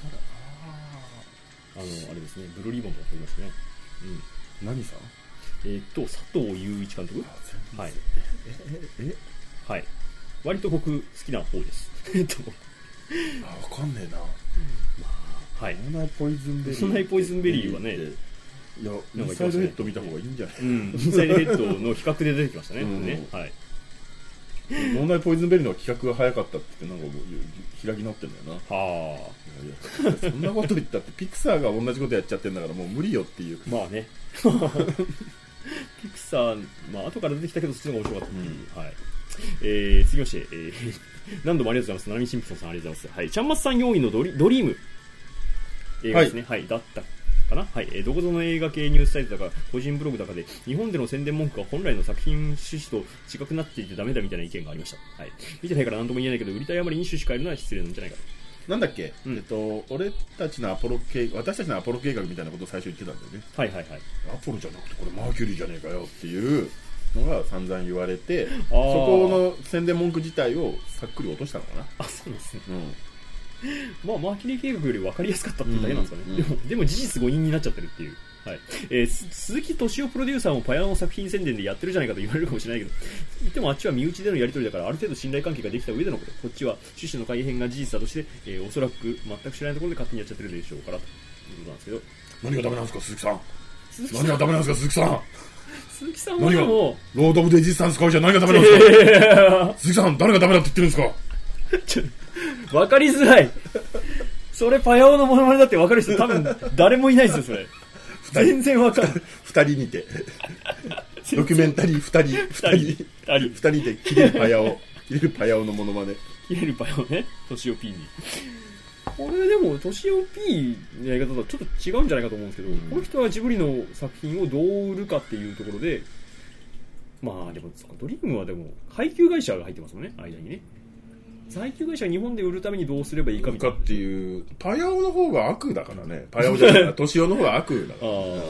あの、あれですね、ブルーリボンとか撮りましたね。 うん。何さんえー、っと、佐藤雄一監督。はい。 え、え、えはい。割と僕好きな方です。えっと。 あ、わかんねえな。まあ、はい。 脳内ポイズンベリー。 脳内ポイズンベリーはね、 いや、インサイドヘッド見た方がいいんじゃない？ うん。インサイドヘッドの比較で出てきましたね。うん、ね。はい。 脳内ポイズンベリーの企画が早かったってなんかもう開き直ってんだよな。 はあ。いやいやそんなこと言ったってピクサーが同じことやっちゃってんだからもう無理よっていう。 まあね。ピクサー、まあ後から出てきたけどそっちの方が面白かったっていう。うん、はい。えー、次まして、えー、何度もありがとうございます。ナミシンプソンさんありがとうございます。はい。ちゃんまつさんよんいのドリドリーム映画ですね。はい、はい、だったかな。はい。えー、どこぞの映画系ニュースサイトだか、個人ブログだかで、日本での宣伝文句が本来の作品趣旨と違くなっていてダメだみたいな意見がありました。はい。見てないから何とも言えないけど、売りたいあまりに趣旨変えるのは失礼なんじゃないかと。 なんだっけ、うん、えっと、俺たちのアポロ計画、私たちのアポロ計画みたいなことを最初言ってたんだよね。 はいはいはい。 アポロじゃなくてこれマーキュリーじゃねえかよっていうのが散々言われて、そこの宣伝文句自体をさっくり落としたのかな。 あ、そうですね。 うん。 まあ、マーキュリー計画より分かりやすかったっていうだけなんですかね。うんうん、でも、でも事実誤認になっちゃってるっていう。はい。えー、鈴木敏夫プロデューサーもパヤの作品宣伝でやってるじゃないかと言われるかもしれないけど、言ってもあっちは身内でのやり取りだから、ある程度信頼関係ができた上でのこと。こっちは趣旨の改変が事実だとして、えー、おそらく全く知らないところで勝手にやっちゃってるでしょうから、ということなんですけど。 何がダメなんですか、鈴木さん。何がダメなんですか、鈴木さん。 鈴木さんはでも、 ロード・オブ・デジスタンス買うじゃ何がダメなんですか。鈴木さん、誰がダメだって言ってるんですか。 ちょ、わかりづらい。それパヤオのモノマネだってわかる人多分誰もいないですよ、それ。全然わかんない。 二人にて。ドキュメンタリー二人、二人、二人、二人で切れるパヤオ、切れるパヤオのモノマネ。 切れるパヤオね、トシオ P に。これでも、トシオ P のやり方とはちょっと違うんじゃないかと思うんですけど、うん、この人はジブリの作品をどう売るかっていうところで、まあでも、ドリームはでも、配給会社が入ってますもんね、間にね。配給会社が日本で売るためにどうすればいいかみたいな。 かっていう、パヤオの方が悪だからね。パヤオじゃない、トシオの方が悪だから、ね。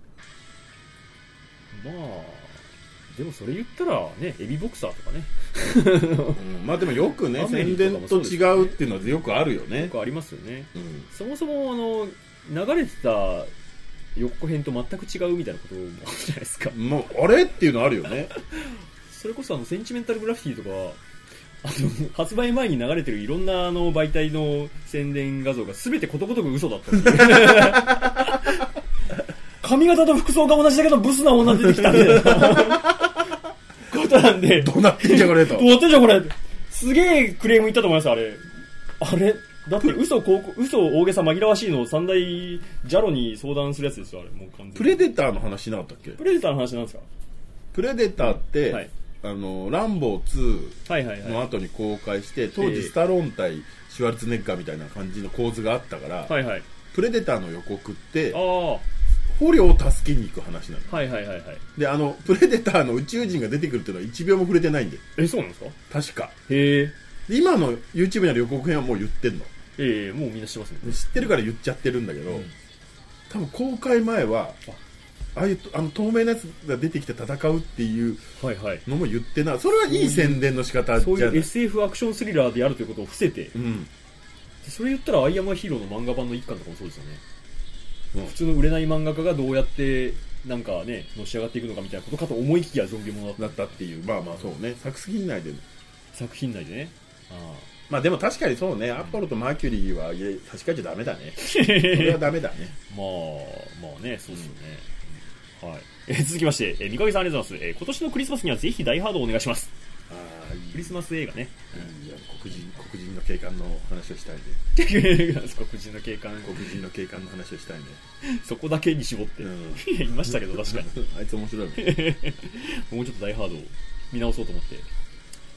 あまあ、でもそれ言ったらね、エビボクサーとかね。 うん、まあでもよくね、宣伝と違うっていうのはよくあるよね。 よくありますよね。うん、そもそも、あの、流れてた予告編と全く違うみたいなこともあるじゃないですか。 もう、あれっていうのあるよね。 それこそあの、センチメンタルグラフィティとか、あの発売前に流れてるいろんなあの媒体の宣伝画像が全てことごとく嘘だったっていう髪型と服装が同じだけどブスな女出てきたみたいなことなんでどうなってんじゃこれとどうなってんじゃこれすげえクレーム言ったと思いますあれあれだって嘘嘘大げさ紛らわしいのを三大ジャロに相談するやつですよあれもう完全にプレデターの話なかったっけプレデターの話なんですかプレデターって、うんはいあのランボーツーの後に公開して、はいはいはい、当時スタローン対シュワルツェネッガーみたいな感じの構図があったから、 はいはい、 プレデターの予告ってあ捕虜を助けに行く話なの、 はいはいはいはい、 であのプレデターの宇宙人が出てくるっていうのはいちびょうも触れてないんでえそうなんですか確かへえ今の YouTube にある予告編はもう言ってんのええもうみんな知ってますね知ってるから言っちゃってるんだけど、うん、多分公開前はああいうあの透明なやつが出てきて戦うっていうのも言ってない、はいはい、それはいい宣伝の仕方じゃない。 そういう エスエフ アクションスリラーでやるということを伏せて、 うん、 それ言ったらアイアムヒーローの漫画版の一巻とかもそうですよね、うん、普通の売れない漫画家がどうやってなんかねのし上がっていくのかみたいなことかと思いきやゾンビものだったっていうまあまあそうね作品内で作品内でねあまあでも確かにそうね、アポロとマーキュリーは確かにダメだねそれはダメだねまあまあねそうですよね、うんはいえー、続きまして、えー、三上さんありがとうございます、えー、今年のクリスマスにはぜひダイハードをお願いします。あいいクリスマス映画ね、 うん、いや黒人黒人の警官の話をしたいね黒人の警官黒人の警官の話をしたいねそこだけに絞って、うん、言いましたけど確かにあいつ面白いねもうちょっとダイハードを見直そうと思って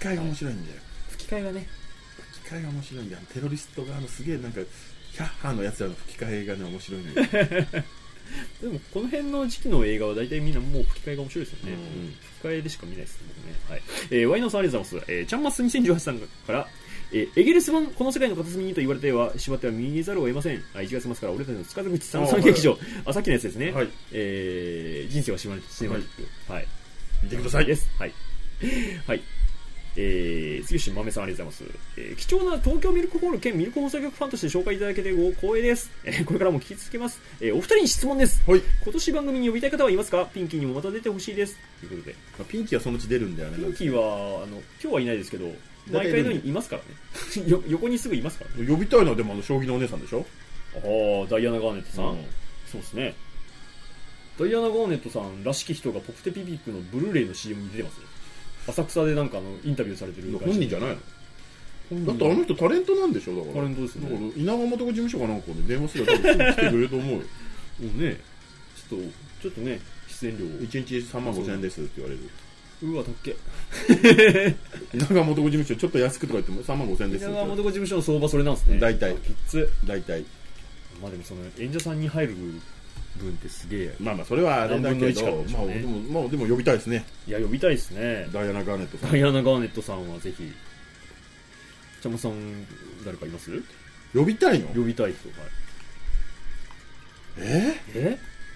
替えが面白いんだよ。 吹き替えがね、 吹き替えが面白いんだよ。テロリスト側のすげえなんかキャッハーのやつらの吹き替えがね面白いんだよ。 でもこの辺の時期の映画は大体みんなもう吹き替えが面白いですよね、 うん、 吹き替えでしか見ないですね、僕ね。はい、えー、ワイノさんありがとうございます。えー、ちゃんますにせんじゅうはちさんから、えー、エゲレス版この世界の片隅にと言われてはしまっては見ざるを得ません。いちがつ末から俺たちの塚口さんさん劇場、あ、さっきのやつですね、はい、えー、人生はシネマティック、はい、 見てくださいです。はい、はい、えー、杉吉豆さんありがとうございます。えー、貴重な東京ミルクホール兼ミルク放送局ファンとして紹介いただけて光栄です。えー、これからも聞き続けます。えー、お二人に質問です。はい。今年番組に呼びたい方はいますか？ピンキーにもまた出てほしいです。ということで。 まあ、ピンキーはそのうち出るんだよね。 ピンキーは、あの、今日はいないですけど、毎回のようにいますからね。よ横にすぐいますからね。 呼びたいのはでもあの、将棋のお姉さんでしょ？ ああ、ダイアナ・ガーネットさん。うん、そうですね。ダイアナ・ガーネットさんらしき人がポプテピピックのブルーレイの シーエム に出てますね。浅草でなんかあのインタビューされてる本人じゃないの？だってあの人タレントなんでしょ？だからタレントですね。 だから稲川元子事務所かなんかで電話すれば多分すぐ来てくれると思うよ。もうね、ちょっとちょっとね、出演料いちにちさんまんごせんえんですって言われる。 うわ、たっけ。 稲川元子事務所ちょっと安くとか言ってもさんまんごせんえんです。 稲川元子事務所の相場それなんですね。 大体きつ大体。 まあでもその演者さんに入る分ってすげえ、 まあまあそれはあれだけど、 ね、 まあでも、まあ、でも呼びたいですね。 いや呼びたいですね。 ダイアナ・ガーネットさん。 ダイアナ・ガーネットさんはぜひ。ちゃまさん誰かいます？ 呼びたいの？ 呼びたいと。はい。 ええ？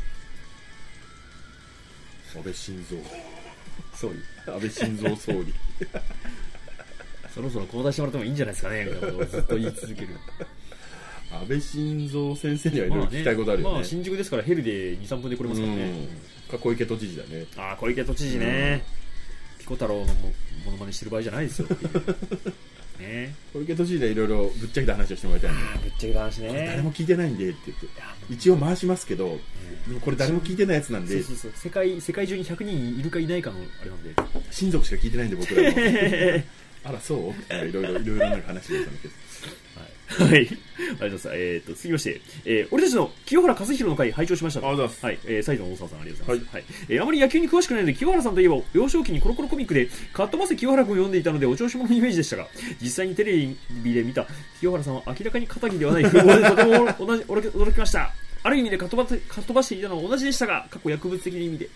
安倍晋三総理。 安倍晋三総理。 そろそろ交代してもらってもいいんじゃないですかねみたいなことをずっと言い続ける。 安倍晋三先生にはいろいろ聞きたいことあるよね。 まあ、新宿ですからヘルで にさんぷんで来れますからね。 か小池都知事だね。 ああ、小池都知事ね。ピコ太郎のものまねしてる場合じゃないですよっていうね。 小池都知事でいろいろぶっちゃけた話をしてもらいたいね。 ぶっちゃけた話ね。 誰も聞いてないんでって言って一応回しますけど、ね、これ誰も聞いてないやつなんで。 そうそうそう、世界世界中にひゃくにんいるかいないかのあれなんで、 親族しか聞いてないんで僕らも。あらそういろいろいろいろなんか話してたんだけど。 はい、はい、ありがとうございます。えー、と続きまして、えー、俺たちの清原和博の回拝聴しました。 ありがとうございます。 はい、えー、斉藤大沢さんありがとうございます。はい、はい、えー、あまり野球に詳しくないので清原さんといえば幼少期にコロコロコミックでかっ飛ばせ清原君を読んでいたのでお調子者のイメージでしたが、実際にテレビで見た清原さんは明らかに肩着ではない風貌でとても同じ驚きました。ある意味でかっ飛ばせかっ飛ばしていたのは同じでしたが、過去薬物的な意味で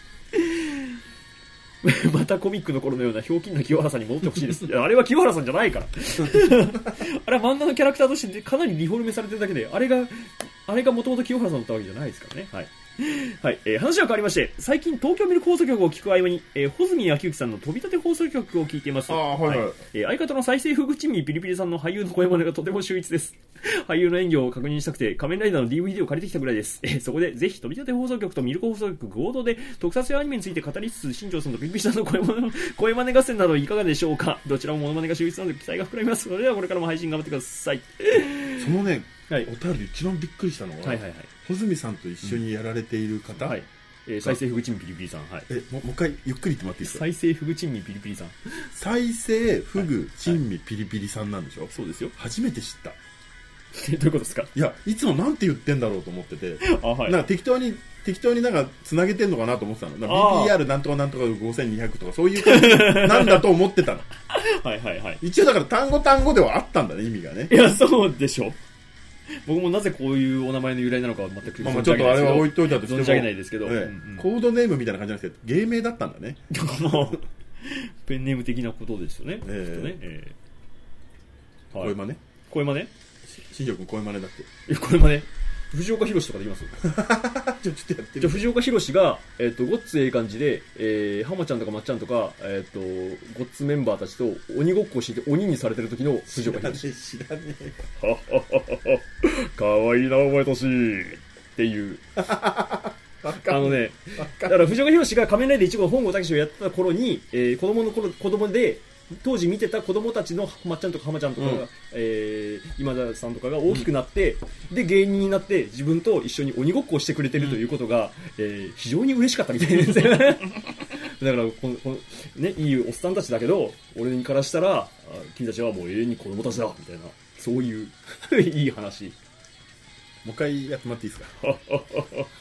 またコミックの頃のようなひょうきんな清原さんに戻ってほしいです。いや、あれは清原さんじゃないからあれは漫画のキャラクターとしてかなりリフォルメされてるだけで、あれがあれがもともと清原さんだったわけじゃないですからね。はいはい、えー、話は変わりまして、最近東京ミルク放送局を聞く合間に、えー、穂積昭之さんの飛び立て放送局を聞いています。 あ、はいはい、 はい、えー、相方の再生風口味ピリピリさんの俳優の声真似がとても秀逸です。俳優の演技を確認したくて仮面ライダーの ディーブイディー を借りてきたぐらいです。えー、そこでぜひ飛び立て放送局とミルク放送局合同で特撮やアニメについて語りつつ、新庄さんとピリピリさんの声真似声真似合戦などいかがでしょうか。どちらもモノマネが秀逸なので期待が膨らみます。それではこれからも配信頑張ってください。 そのね、 はい、 お便りで一番びっくりしたのは、はいはいはい、穂積さんと一緒にやられている方、うん、はい、 えー、再生フグチンミピリピリさん、はい、 えも, もう一回ゆっくり言ってもらっていいですか。 再生フグチンミピリピリさん、 再生フグチンミピリピリさんなんでしょ。 そうですよ。 初めて知った。 どういうことですか。 いや、いつもなんて言ってんだろうと思っててあ、はい、 なんか適当に適当になんかつなげてんのかなと思ってたの。なんか ビーティーアール なんとかなんとかごせんにひゃくとかそういう感じなんだと思ってたのはいはいはい。 一応だから単語単語ではあったんだね、意味がね。 いや、そうでしょ。僕もなぜこういうお名前の由来なのかは全くまあまあちょっとあれは置いといたとしても存じ上げないですけど、 ええ、うんうん、コードネームみたいな感じじゃなくて芸名だったんだね。 ペンネーム的なことですよね。 えーね、えーはい、声真似声真似新庄君声真似だって。 いや、声真似藤岡弘とかできますじゃあちょっとやってみじゃあ藤岡弘が、えー、とごっつええ感じで、えー、浜ちゃんとかまっちゃんとか、えー、とごっつメンバーたちと鬼ごっこをして鬼にされてる時の藤岡弘。 知らねえははははかわいいなお前たちっていうあのね、だから藤岡弘が仮面ライダーいち号の本郷武史をやってた頃に、えー、子供の頃子供で当時見てた子供たちのまっちゃんとか浜ちゃんとかが、うん、えー、今田さんとかが大きくなって、うん、で芸人になって自分と一緒に鬼ごっこをしてくれてるということが、うん、えー、非常に嬉しかったみたいですねだからこのこの、ね、いいおっさんたちだけど俺からしたら君たちはもう永遠に子供たちだみたいな、そういういい話。 もう一回やってもらっていいです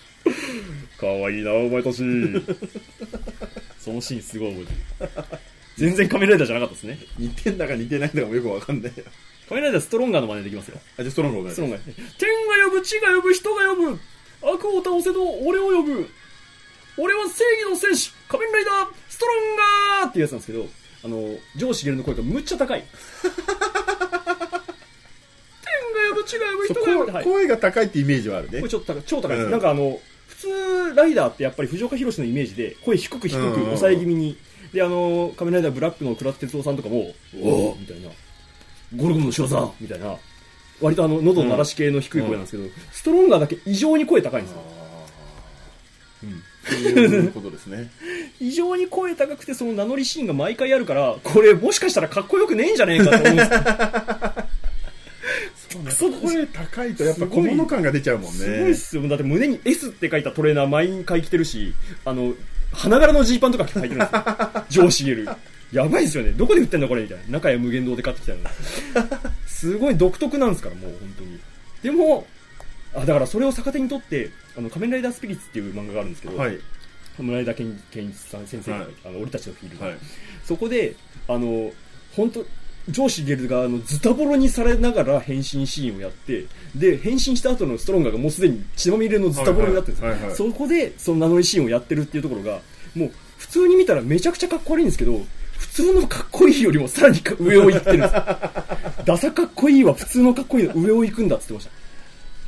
か。 かわいいなお前たちそのシーンすごい覚えてる。 全然仮面ライダーじゃなかったですね。 似てんだか似てないんだかもよくわかんないよ。 仮面ライダーストロンガーの真似できますよ。 あ、じゃあストロンガーお願いします。 ストロンガー。天が呼ぶ、地が呼ぶ、人が呼ぶ。悪を倒せど俺を呼ぶ。俺は正義の戦士、仮面ライダー、ストロンガーっていうやつなんですけど、あの、上茂の声がむっちゃ高い。天が呼ぶ、地が呼ぶ、人が呼ぶ。 はい、声が高いってイメージはあるね。 声ちょっと高い、超高いです。うん、なんかあの、普通ライダーってやっぱり藤岡弘のイメージで、声低く低く抑え気味に。で、あの、仮面ライダーブラックの倉田哲夫さんとかも、おーみたいな。ゴルゴムの仕業みたいな。割とあの、喉の鳴らし系の低い声なんですけど、うん、ストロンガーだけ異常に声高いんですよ。 うん。そういうことですね。 異常に声高くて、その名乗りシーンが毎回あるから、これもしかしたらかっこよくねえんじゃねえかと思うんですよ。 声高いとやっぱ小物感が出ちゃうもんね。 すごいっすよ。だって胸に エス って書いたトレーナー毎回着てるし、あの、花柄のジーパンとか履いてるんですよ。上茂る。やばいですよね。どこで売ってんだこれみたいな。中谷無限堂で買ってきたのに。すごい独特なんですから、もう本当に。でも、あ、だからそれを逆手にとって、あの、仮面ライダースピリッツっていう漫画があるんですけど、はい、仮面ライダー健一さん先生が、はい、あの俺たちのフィールド、はい、そこで、あの、本当上茂があのズタボロにされながら変身シーンをやって、で、変身した後のストロンガーがもうすでに血まみれのズタボロになってるんですよ。はいはいはいはい、そこで、その名乗りシーンをやってるっていうところが、もう、普通に見たらめちゃくちゃかっこ悪いんですけど、普通のかっこいいよりもさらに上を行ってるんです。ダサかっこいいは普通のかっこいいの上を行くんだって言ってました。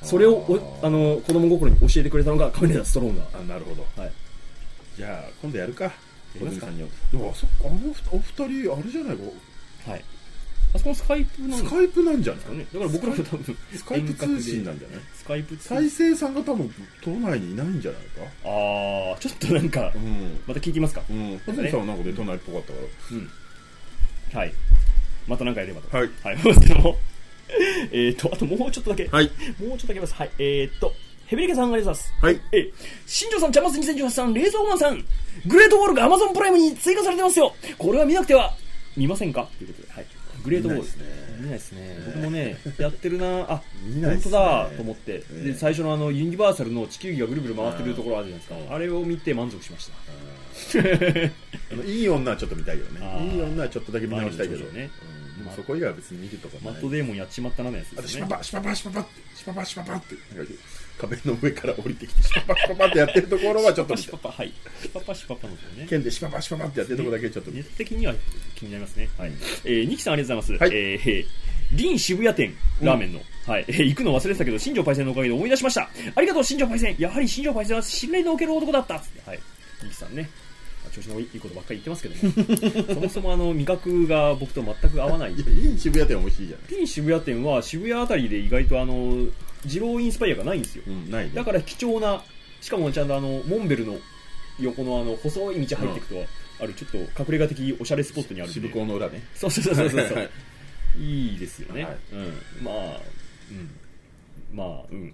それをおあの子供心に教えてくれたのが仮面ライダーストロンガー。 あ、なるほど。 はい。 じゃあ今度やるか。やりますか。でもあそこあのお二人あれじゃないか。 はい。あそこのスカイプなんスカイプなんじゃないですかね。だから僕らも多分スカイプ通信なんじゃない。 スカイプ再生さんが多分都内にいないんじゃないか。 ああ、ちょっとなんか、うん、また聞いてみますか。 うん。小泉さんはなんかで都内っぽかったから。うん。 はい。また何かやればと。 はい。 はい。でも、えっと、あともうちょっとだけ。 はい。 もうちょっとだけます。はい。えー、っと、ヘビリケさんありがとうございます。 はい。 え、新庄さん、チャマスにせんじゅうはちさん、冷蔵マンさん、グレートウォールが Amazon プライムに追加されてますよ。これは見なくては、見ませんかということで。はい。グレートウォール。見ないですね。僕もね、やってるなあ、本当だと思って。で、最初のあの、ユニバーサルの地球儀がぐるぐる回ってるところあるじゃないですか。あれを見て満足しました。 あのいい女はちょっと見たいけどね。いい女はちょっとだけ見直したいけどね。でもそこ以外は別に見るとかマットデーモンやっちまったなのやつですね。 シパパシパパシパパってシパパシパパって壁の上から降りてきてシパパシパパってやってるところはちょっと見たい。 シパパはい。シパパシパパのですよね。 剣でシパパシパパってやってるところだけちょっとネット的には気になりますね。はい。えー、ニキさんありがとうございます。 はい。 えー、リン渋谷店ラーメンの、はい、えー、行くの忘れてたけど新庄パイセンのおかげで思い出しました。ありがとう新庄パイセン。やはり新庄パイセンは信頼のおける男だったっつって。はい。ニキさんね。調子のいいことばっかり言ってますけどもそもそもあの味覚が僕と全く合わない。 リン渋谷店は美味しいじゃない。 リン渋谷店は渋谷あたりで意外とあの二郎インスパイアがないんですよ、 うん、ないね。 だから貴重な、しかもちゃんとあのモンベルの横のあの細い道入っていくとあるちょっと隠れ家的おしゃれスポットにあるんで、 渋港の裏ね。 そうそうそうそうそういいですよね、はい、うん、まあうんまあうん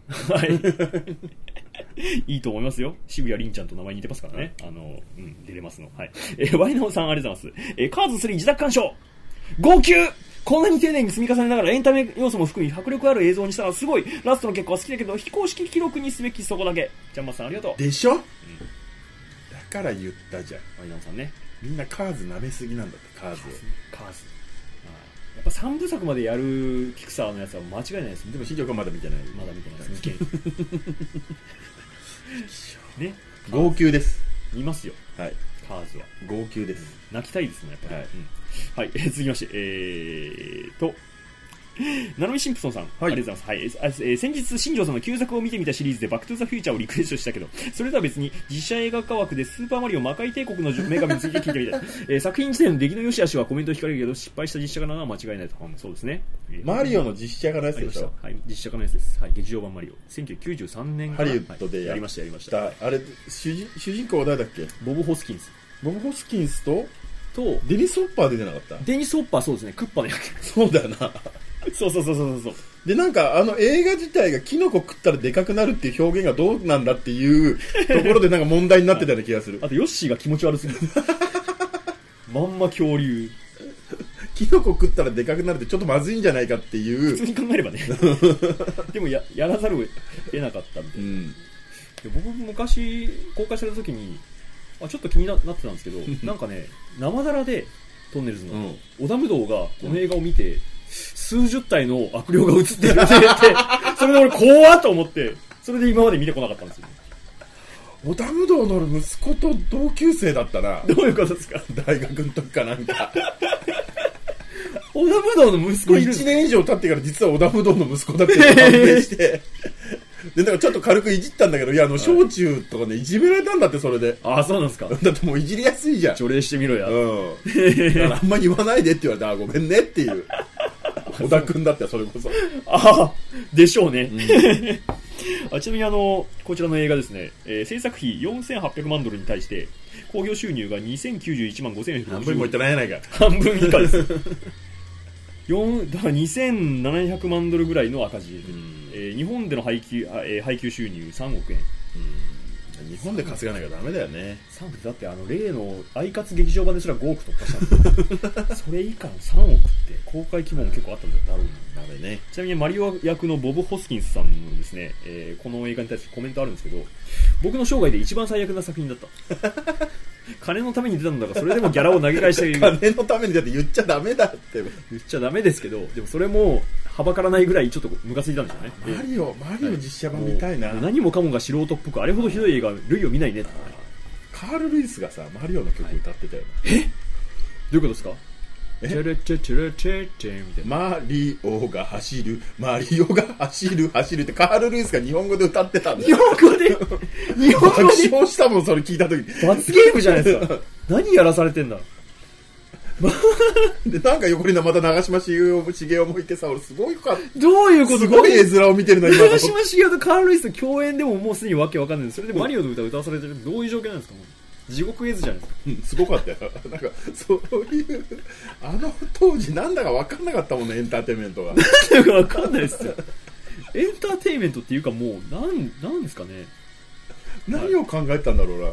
はいいいと思いますよ。渋谷凛ちゃんと名前似てますからね。あの、うん、出れますの。はい。えー、ワイナオさんありがとうございます。えー、カーズスリー自宅鑑賞号泣。こんなに丁寧に積み重ねながらエンタメ要素も含み迫力ある映像にしたらすごい。ラストの結果は好きだけど非公式記録にすべきそこだけ。ジャンマさんありがとう。 でしょ、うん、だから言ったじゃん。 ワイナオさんね。 みんなカーズ舐めすぎなんだって、カーズを。 カーズ。やっぱさんぶさくまでやるピクサーのやつは間違いないです。 でも新庄君はまだ見てない。 まだ見てないですね。 号泣です。 見ますよ。 はい。 カーズは号泣です。 泣きたいですねやっぱり。 はい。 うん、はい、えー、続きまして、えーと。ナノミシンプソンさん、はい、ありがとうございます。はい、えー、先日新庄さんの旧作を見てみたシリーズでバックトゥザフューチャーをリクエストしたけど、それとは別に実写映画化枠でスーパーマリオ魔界帝国の女神について聞いてみたい。えー、作品自体の出来の良し悪しはコメントを聞かれるけど、失敗した実写化なのは間違いないと。そうですね。 マリオの実写化のやつでしょ。 はい、実写化のやつです。はい、劇場版マリオ。せんきゅうひゃくきゅうじゅうさんねんハリウッドで や,、 はい、やりましたやりました。 あれ主人主人公は誰だっけ？ ボブ・ホスキンス。 ボブ・ホスキンスととデニス・ホッパー出てなかった？ デニス・ホッパーそうですね。クッパの役。 そうだよな。 そうそうそうそうそう。 でなんかあの映画自体がキノコ食ったらでかくなるっていう表現がどうなんだっていうところでなんか問題になってたような気がする。 あとヨッシーが気持ち悪すぎる。まんま恐竜。 キノコ食ったらでかくなるってちょっとまずいんじゃないかっていう。 普通に考えればね。でも や, やらざるを得なかったみたいな。うん、で僕昔公開された時にあちょっと気になってたんですけど、なんかね生だらでトンネルズの、うん、織田無道がこの映画を見て、うん、数十体の悪霊が映ってるって言ってそれで俺怖っと思ってそれで今まで見てこなかったんですよ。 織田無道の息子と同級生だったな。 どういうことですか？ 大学の時かなんか織田無道の息子いる。 いちねん以上経ってから実は織田無道の息子だって判明してでなんかちょっと軽くいじったんだけど、いやあの小中とかねいじめられたんだって。それで。 ああそうなんですか。 だってもういじりやすいじゃん。 除霊してみろや。 うんだからあんまり言わないでって言われて、あごめんねっていう織田くんだってそれこそ。 ああでしょうね、うん、あちなみにあのこちらの映画ですね、えー、制作費よんせんはっぴゃくまんドルに対して興行収入がにせんきゅうじゅういちまんごせんよんひゃくろくじゅう。 半分もいってないやないか。 半分以下ですだからにせんななひゃくまんドルぐらいの赤字、うんえー、日本での配給、えー、配給収入さんおくえん、 うん、日本で稼がなきゃダメだよね。 さんおくだってあの例のアイカツ劇場版ですらごおく突破したんですそれ以下のさんおくって公開規模も結構あったんだろうな。 ダメね。 ちなみにマリオ役のボブ・ホスキンスさんのですね、えー、この映画に対してコメントあるんですけど、僕の生涯で一番最悪な作品だった金のために出たんだからそれでもギャラを投げ返して金のためにだって言っちゃダメだって言っちゃダメですけど、でもそれもはばからないぐらいちょっとムカついたんですよね。 マリオマリオ実写版見たいな、 はい、何もかもが素人っぽくあれほどひどい映画類を見ないねって。 カール・ルイスがさマリオの曲歌ってたよ、 はい、えどういうことですか？チェレチェチェレチェチェみたいな。 マリオが走るマリオが走る走るってカール・ルイスが日本語で歌ってたんだよ。 日本語で日本語で爆笑したもんそれ聞いた時。 罰ゲームじゃないですか何やらされてんだでなんか横にまた長嶋茂雄もいてさ、俺すごいかどういうこと？ すごい絵面を見てるの今。 長嶋茂雄とカール・ルイスと共演でももうすでにわけわかんないんです。それでマリオの歌を歌わされてる。どういう状況なんですか？もう地獄絵図じゃないですか。 うん、すごかったよ。なんかそういうあの当時なんだかわかんなかったもんね、エンターテインメントが。 なんだかわかんないですよ。エンターテインメントっていうかもうなんなんですかね。 何を考えたんだろうな。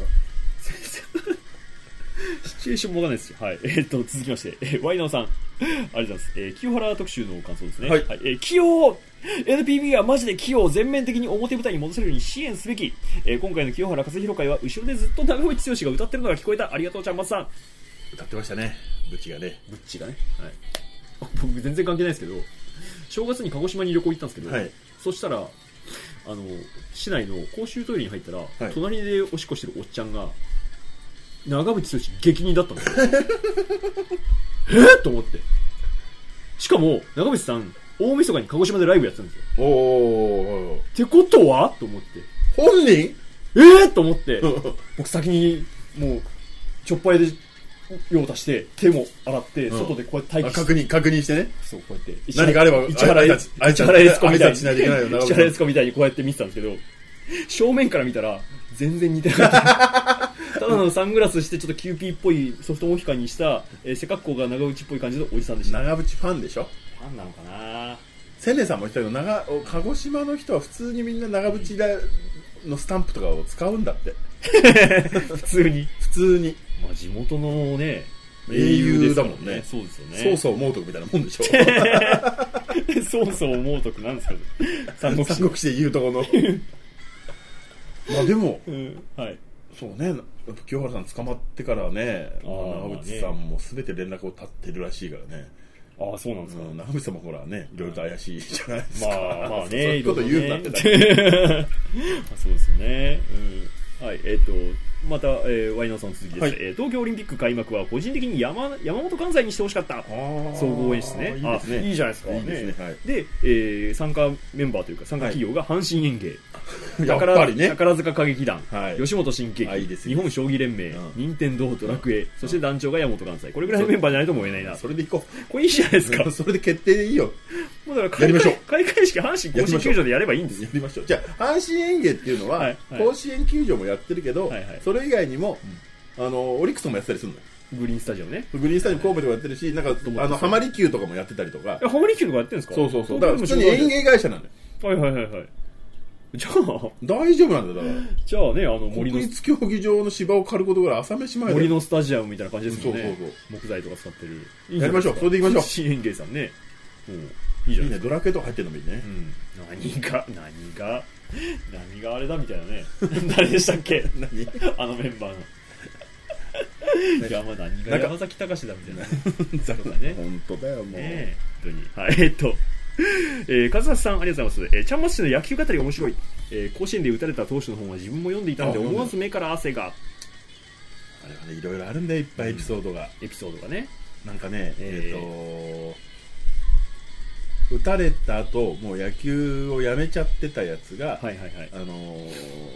シチュエーションもわかんないですよ。はい。えー、っと、続きまして、えー、ワイナオさん。ありがとうございます。えー、清原特集の感想ですね。 はい。 はい、えー、起用 エヌピービー はマジで起用を全面的に表舞台に戻せるように支援すべき。えー、今回の清原和弘会は、後ろでずっと長渕剛が歌ってるのが聞こえた。ありがとう、ちゃんまつさん。 歌ってましたね。ブッチがね。 ブッチがね。はい。僕全然関係ないですけど、正月に鹿児島に旅行行ったんですけど、はい、そしたら、あの、市内の公衆トイレに入ったら、はい、隣でおしっこしてるおっちゃんが、長渕剛激似だったんですよえっと思って。しかも長渕さん大晦日に鹿児島でライブやってたんですよ。 おーってことはと思って、 本人えっと思って僕先にもうちょっぱいで用を足して手も洗って外でこうやって待機して、 確認確認してね。 そうこうやって何かあれば市原悦子みたいに市原悦子みたいにこうやって見てたんですけど、正面から見たら全然似てなかったただのサングラスしてちょっとキューピーっぽいソフトモヒカンにした、えー、背格好が長渕っぽい感じのおじさんでした。 長渕ファンでしょ。 ファンなのかな。 千年さんも言ったけど長鹿児島の人は普通にみんな長渕のスタンプとかを使うんだって普通に普通に、 まあ、地元のね英雄だもんね。 そうですよね。 そうそう猛徳みたいなもんでしょそうそう猛徳なんですかね三国志三国志で言うとこのまあでも、 うん、はいそうね、清原さん捕まってからね、長渕さんもすべて連絡を絶ってるらしいからね。 ああ、そうなんですか。 うん、長渕さんもほらね、いろいろと怪しいじゃないですか。 まあまあね、 そういうこと言うんだってだそうですね。うん、はい、えっ、ー、と、また、えー、ワイナーさんの続きです、はい、えー。東京オリンピック開幕は個人的に 山, 山本関西にしてほしかった。総合演出ね。 いいですね。 いいじゃないですか。 いいですね。はい、 で、えー、参加メンバーというか参加企業が阪神園芸。はいやっぱりね、 宝塚歌劇団、 はい、 吉本新喜劇、日本将棋連盟、うん、任天堂ドラクエ、うん、そして団長が山本関西。これぐらいのメンバーじゃないとも言えないな。 それでいこう。 これいいじゃないですか。 それで決定でいいよ。 もうだから開会開会式阪神甲子園球場でやればいいんですよ。 やりましょう。じゃあ阪神園芸っていうのは、はいはい、甲子園球場もやってるけど、はいはい、それ以外にも、うん、あのオリックスもやってたりするのよ。 グリーンスタジオね。 グリーンスタジオ神戸とかやってるし、なんかあの浜離球とかもやってたりとか。 浜離球とかやってるんですか。 そうそうそう。だから普通に園芸会社なのよ。 はいはいはいはい。じゃあ大丈夫なんだよ。だからじゃあね、あの森の国立競技場の芝を借ることぐらい朝飯前だよ。 森のスタジアムみたいな感じですよね。 そうそうそう。 木材とか使ってる。 いいやりましょう。それでいきましょう。 新園芸さんね。 うん、いいじゃん。いいね。ドラケとか入ってるのもいいね。 うん。何が何が何があれだみたいなね。誰でしたっけ？ 何？ あのメンバーの。 いや、まあ何が山崎隆だみたいな。 そうだね。本当だよ、もう。 ね、本当に。はい、えっと、えー、和橋さん、ありがとうございます。えー、ちゃんまつ氏の野球語り面白い。えー、甲子園で打たれた投手の本は自分も読んでいたので、思わず目から汗が。 あれはね、いろいろあるんだよ、いっぱいエピソードが。 うん、エピソードがね。 なんかね、えー、えーと、打たれた後、もう野球をやめちゃってたやつが、 はいはいはい。 あのー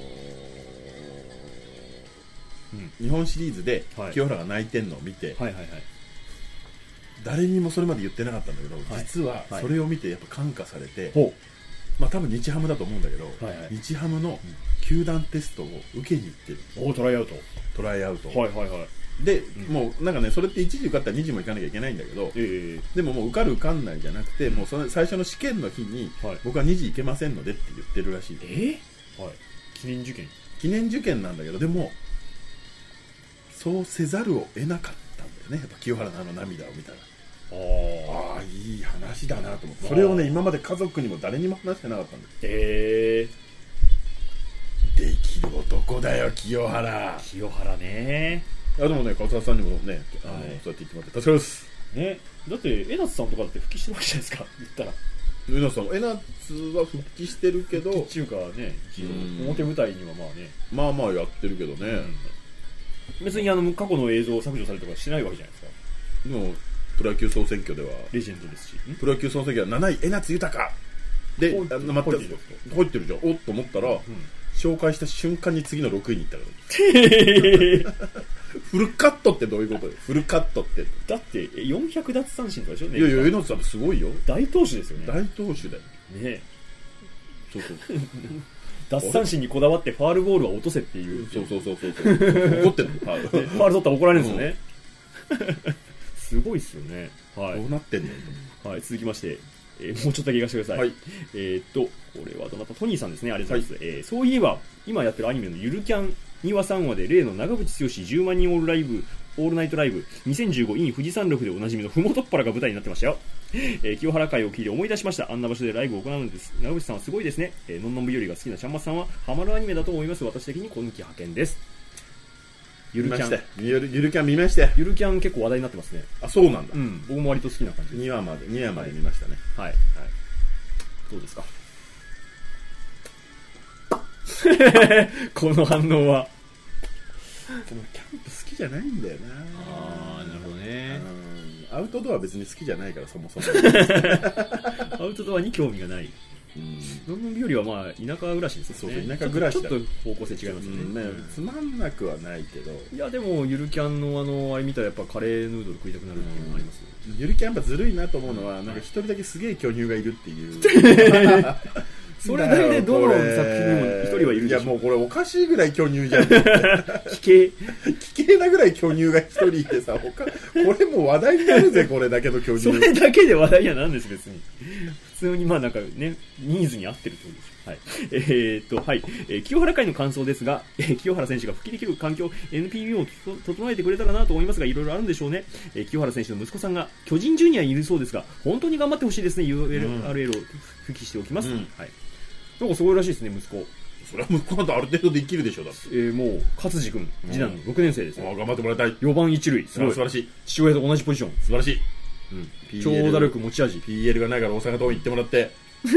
うん、日本シリーズで清原が泣いてんのを見て、はいはいはいはい、誰にもそれまで言ってなかったんだけど、はい、実はそれを見てやっぱ感化されて、はい、まあ多分日ハムだと思うんだけど、はいはい、日ハムの球団テストを受けに行ってる。 おトライアウトトライアウト、 はいはいはい、 で、うん、もうなんかね、それっていちじ受かったらにじも行かなきゃいけないんだけど、えー、でももう受かる受かんないじゃなくて、もうその最初の試験の日に、はい、僕はにじ行けませんのでって言ってるらしい。 えーはい、記念受験記念受験なんだけど、でもそうせざるを得なかったんだよね、やっぱ清原のあの涙を見たら。ああ、いい話だなと思って、それをね、今まで家族にも誰にも話してなかったんだよ。 えー、できる男だよ清原。 清原ね。 いやでもね、川沢さんにもね、あの、はい、そうやって言ってもらって助かりますね。だって江夏さんとかだって復帰してるわけじゃないですか、言ったら。 江夏さんも江夏は復帰してるけど、復帰っていうかね、表舞台にはまあね、 まあまあやってるけどね、 うん、別にあの過去の映像を削除されたとかしないわけじゃないですか。 でもプロ野球総選挙ではレジェンドですし、 プロ野球総選挙はなない江夏豊で入ってるじゃん、おっと思ったら、うん、紹介した瞬間に次のろくいに行ったからフルカットってどういうことよ。フルカットってだってよんひゃく奪三振とかでしょ。 いやいや、江夏さんすごいよ。 大投手ですよね。 大投手だよね。 そうそう奪三振にこだわってファールボールは落とせっていう。 そうそうそうそう怒ってんの。ファールファール取ったら怒られるんですよね、うん、すごいっすよね。はい、 どうなってんの。 はい、続きまして、えー、もうちょっとだけ言わせてください。はい、えー、っとこれはどなた、トニーさんですね。ありがとうございます。はい、えー、そういえば今やってるアニメのゆるキャンにわさんわで例の長渕剛じゅうまんにんオールライブオールナイトライブにせんじゅうご in 富士山麓でおなじみのふもとっぱらが舞台になってましたよ。えー、清原会を聞いて思い出しました。あんな場所でライブを行うんです。長渕さんはすごいですね。えー、のんのん日和が好きなちゃんまつさんはハマるアニメだと思います。私的に今期派遣です。ゆるキャンゆる、ゆるキャン見ましたよ。 ゆるキャン結構話題になってますね。 あ、そうなんだ。 うん、僕も割と好きな感じ。 にわまでにわまで見ましたね。 はい、はい、どうですかこの反応は。 でもキャンプ好きじゃないんだよな。 ああ、なるほどね。 アウトドアは別に好きじゃないから、そもそもアウトドアに興味がない。のんのん日和はまあ田舎暮らしですよね。 そうそう、田舎暮らしだ。 ちょっと方向性違いますよね。 うんね、つまんなくはないけど。 いやでもゆるキャンのあのあれ見たらやっぱカレーヌードル食いたくなるっていうのがありますよ。 ゆるキャンやっぱずるいなと思うのは、なんか一人だけすげえ巨乳がいるっていう。 それだけでどの作品にも一人はいるでしょ。 いやもうこれおかしいぐらい巨乳じゃん。 奇形奇形なぐらい巨乳が一人いてさ、他これもう話題になるぜこれだけの巨乳。 それだけで話題やなんです別に。普通にまあなんかねニーズに合ってるってことです。はい。えー、っとはい、えー、清原会の感想ですが、えー、清原選手が復帰できる環境 エヌピービー を整えてくれたらなと思いますが、いろいろあるんでしょうね。えー、清原選手の息子さんが巨人ジュニアにいるそうですが、本当に頑張ってほしいですね。ユーエルアールエル を復帰しておきます。うん、はい。なんかすごいらしいですね、息子。 それは息子なんてある程度できるでしょ、だって。 えー、もう、勝地君、次男のろくねん生です、 ね。あ、頑張ってもらいたい。 よんばん一塁、 すごい。素晴らしい。 父親と同じポジション。 素晴らしい。 うん。長打力持ち味。 ピーエル がないから大阪桐蔭行ってもらって。うん。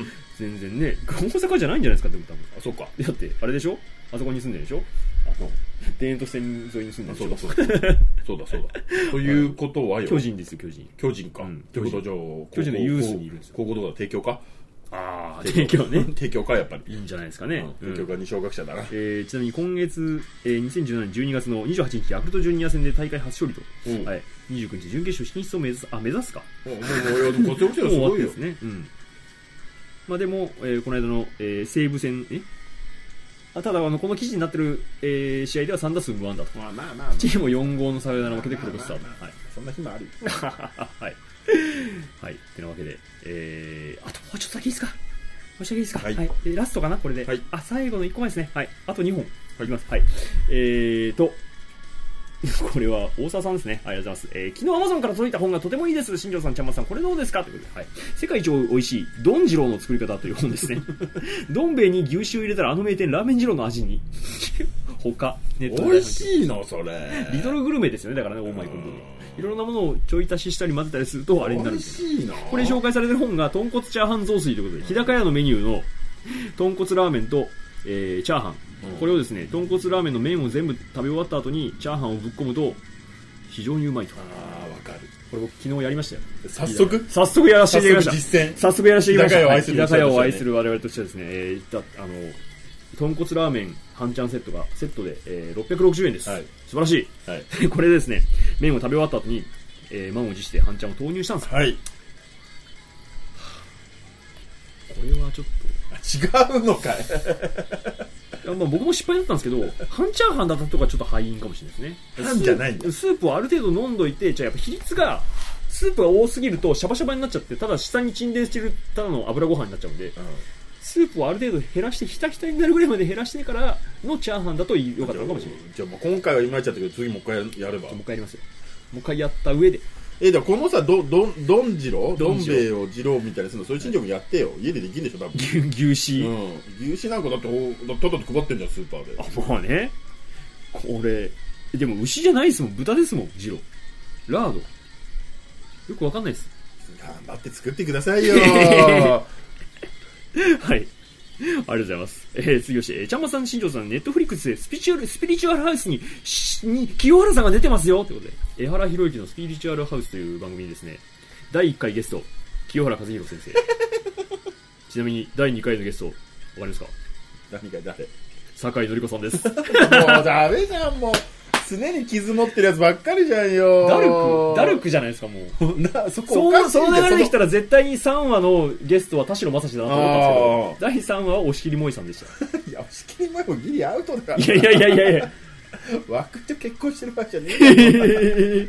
全然ね、大阪じゃないんじゃないですか、でも多分。 あ、そっか。 だって、あれでしょあそこに住んでるでしょあ、そう。田園都市線沿いに住んでるでしょ。 そうだ、そうだ。そうだ、そうだ。ということはよ。 巨人ですよ、巨人。 巨人か。ということはじゃあ、 巨人のユースにいるんですよ。 高校どうだ、帝京かああ、帝京ね。 帝京か、やっぱり。 いいんじゃないですかね。 帝京か二小学者だな。 えー、ちなみに今月、えー、にせんじゅうななねんじゅうにがつのにじゅうはちにち、ヤクルトジュニア戦で大会初勝利と。うん、はい。にじゅうくにち、準決勝進出を目指す、あ、目指すか。 もう、もう、もう、活躍者はすごいよ。 ですね。うん。まあでも、えー、この間の、えー、西武戦、えあただあのこの記事になってる、えー、試合ではさんだすう無安打と。 まあまあまあ。 チームよんごうのサヨナラ負けで黒星スタート。はい。 そんな日もある。 はい。はい。ってなわけで、えー、あともうちょっとだけいいですか。申し訳いいですか。はい。はい、でラストかなこれで。はい。あ、最後のいっこまえですね。はい。あとにほん。いきます。はい。えーと。これは大沢さんですね。ありがとうございます。えー、昨日 Amazon から届いた本がとてもいいです。新庄さん、ちゃんまつさん、これどうですかということで、はい。世界一美味しい、どんじろうの作り方という本ですね。どん兵衛に牛脂を入れたらあの名店、ラーメン二郎の味に。 他ネット美味しいのそれ。 リトルグルメですよね。だからね、オーマイ昆布。いろんなものをちょい足ししたり混ぜたりするとあれになるんです。 美味しいの。 これ紹介されてる本が豚骨チャーハン雑炊ということで、日高屋のメニューの豚骨ラーメンと、えー、チャーハン、うん、これをですね、豚骨ラーメンの麺を全部食べ終わった後にチャーハンをぶっ込むと非常にうまいと。 ああ、わかる。 これ僕昨日やりましたよ。 早速早速やらせていただきました。 早速実践。 早速やらせていただきました。 日高屋を愛する我々としてはですね、えー、あの豚骨ラーメン半チャンセットがセットで、えー、ろっぴゃくろくじゅうえんです、はい、素晴らしい、はい、これですね、麺を食べ終わった後に、えー、満を持して半チャンを投入したんですよ、 はい、 これはちょっと違うのかいいや、まあ、僕も失敗だったんですけど半チャーハンだったとかちょっと敗因かもしれないですね。 半じゃないんだ。 スープをある程度飲んどいて、じゃあやっぱ比率がスープが多すぎるとシャバシャバになっちゃって、ただ下に沈殿してるただの油ご飯になっちゃうんで、うん、スープをある程度減らしてひたひたになるぐらいまで減らしてからのチャーハンだと良かったのかもしれない。 じゃあもう今回はいまいちゃったけど次もう一回やれば。もう一回やりますよ。もう一回やった上で。 えー、だからこのさどどどんじろどん兵衛をじろうみたいなするの、そういう新庄もやってよ。家でできるんでしょ多分。 牛脂、 うん、牛脂なんかだってただと配ってんじゃんスーパーで。 あ、まあね、これでも牛じゃないですもん、豚ですもん。じろうラードよくわかんないです。 頑張って作ってくださいよはい、ありがとうございます。えー、次をして、えー、ちゃんまさん、新庄さん、ネットフリックスでスピリチュアル、スピリチュアルハウスに、に、清原さんが出てますよということで、江原博之のスピリチュアルハウスという番組にですね、だいいっかいゲスト、清原和博先生。ちなみに、だいにかいのゲスト、わかりますか？ 何か誰？ 酒井のり子さんです。もうダメじゃん、もう。常に傷持ってるやつばっかりじゃんよ。 ダルクダルクじゃないですか、もう。 なそこおかしいんだよ。 その流れできたら絶対にさんわのゲストは田代正史だなと思ったんですけど、だいさんわは押切萌さんでした。 いや、押切萌もギリアウトだから。 いやいやいやいやいや。 枠と結婚してる場合じゃねえよ。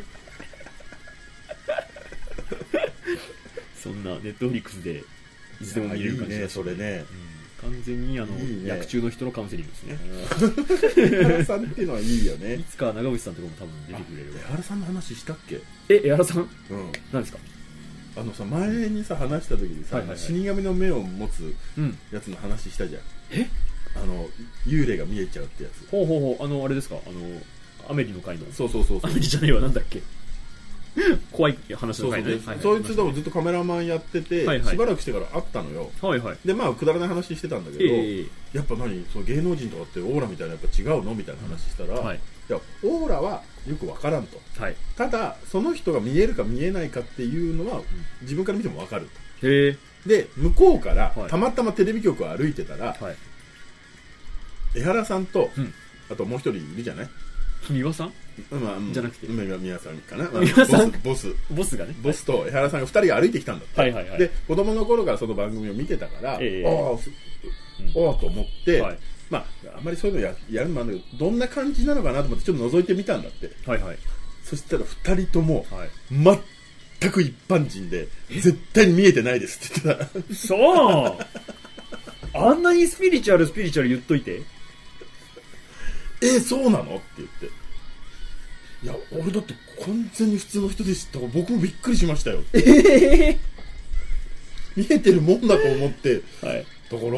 そんなネットフリックスでいつでも見れる感じね、それね。 うん、完全にあのいい、ね、役中の人のカウンセリングですね。 江原さんっていうのはいいよね。 いつか長渕さんとかも多分出てくれる。 江原さんの話したっけ？ え、江原さん？うん。何ですか？ あのさ、前にさ話した時にさ、はいはいはい、死神の目を持つやつの話したじゃん。 え？ あの幽霊が見えちゃうってやつ。 ほうほうほう、あのあれですか？あのアメリの回の。 そうそうそうそう。 アメリじゃねえわ、なんだっけ？怖い話の回ね。 そいつでもずっとカメラマンやってて、はいはい、しばらくしてから会ったのよ。 はいはい。 でまあくだらない話してたんだけど、えー、やっぱ何その芸能人とかってオーラみたいなやっぱ違うのみたいな話したら、はい、いやオーラはよくわからんと、はい、ただその人が見えるか見えないかっていうのは自分から見てもわかると。へー。で向こうから、はい、たまたまテレビ局を歩いてたら、はい、江原さんと、うん、あともう一人いるじゃない。 三輪さん、 まあ、 じゃなくて三輪さんかな、 三輪さんボスボスがね、 ボスと江原さんがふたりが歩いてきたんだって、 はいはいはい、 で子供の頃からその番組を見てたから、えー、ああ、うん、おおと思って、はい、まああんまりそういうの や, やるのもあるんだけど、どんな感じなのかなと思ってちょっと覗いてみたんだって、はいはい、そしたらふたりとも、はい、全く一般人で絶対に見えてないですって言ってた。 そうあんなにスピリチュアルスピリチュアル言っといて、 えー、そうなのって言って、いや俺だって完全に普通の人でしたから僕もびっくりしましたよ。えー、見えてるもんだと思って、はい、だから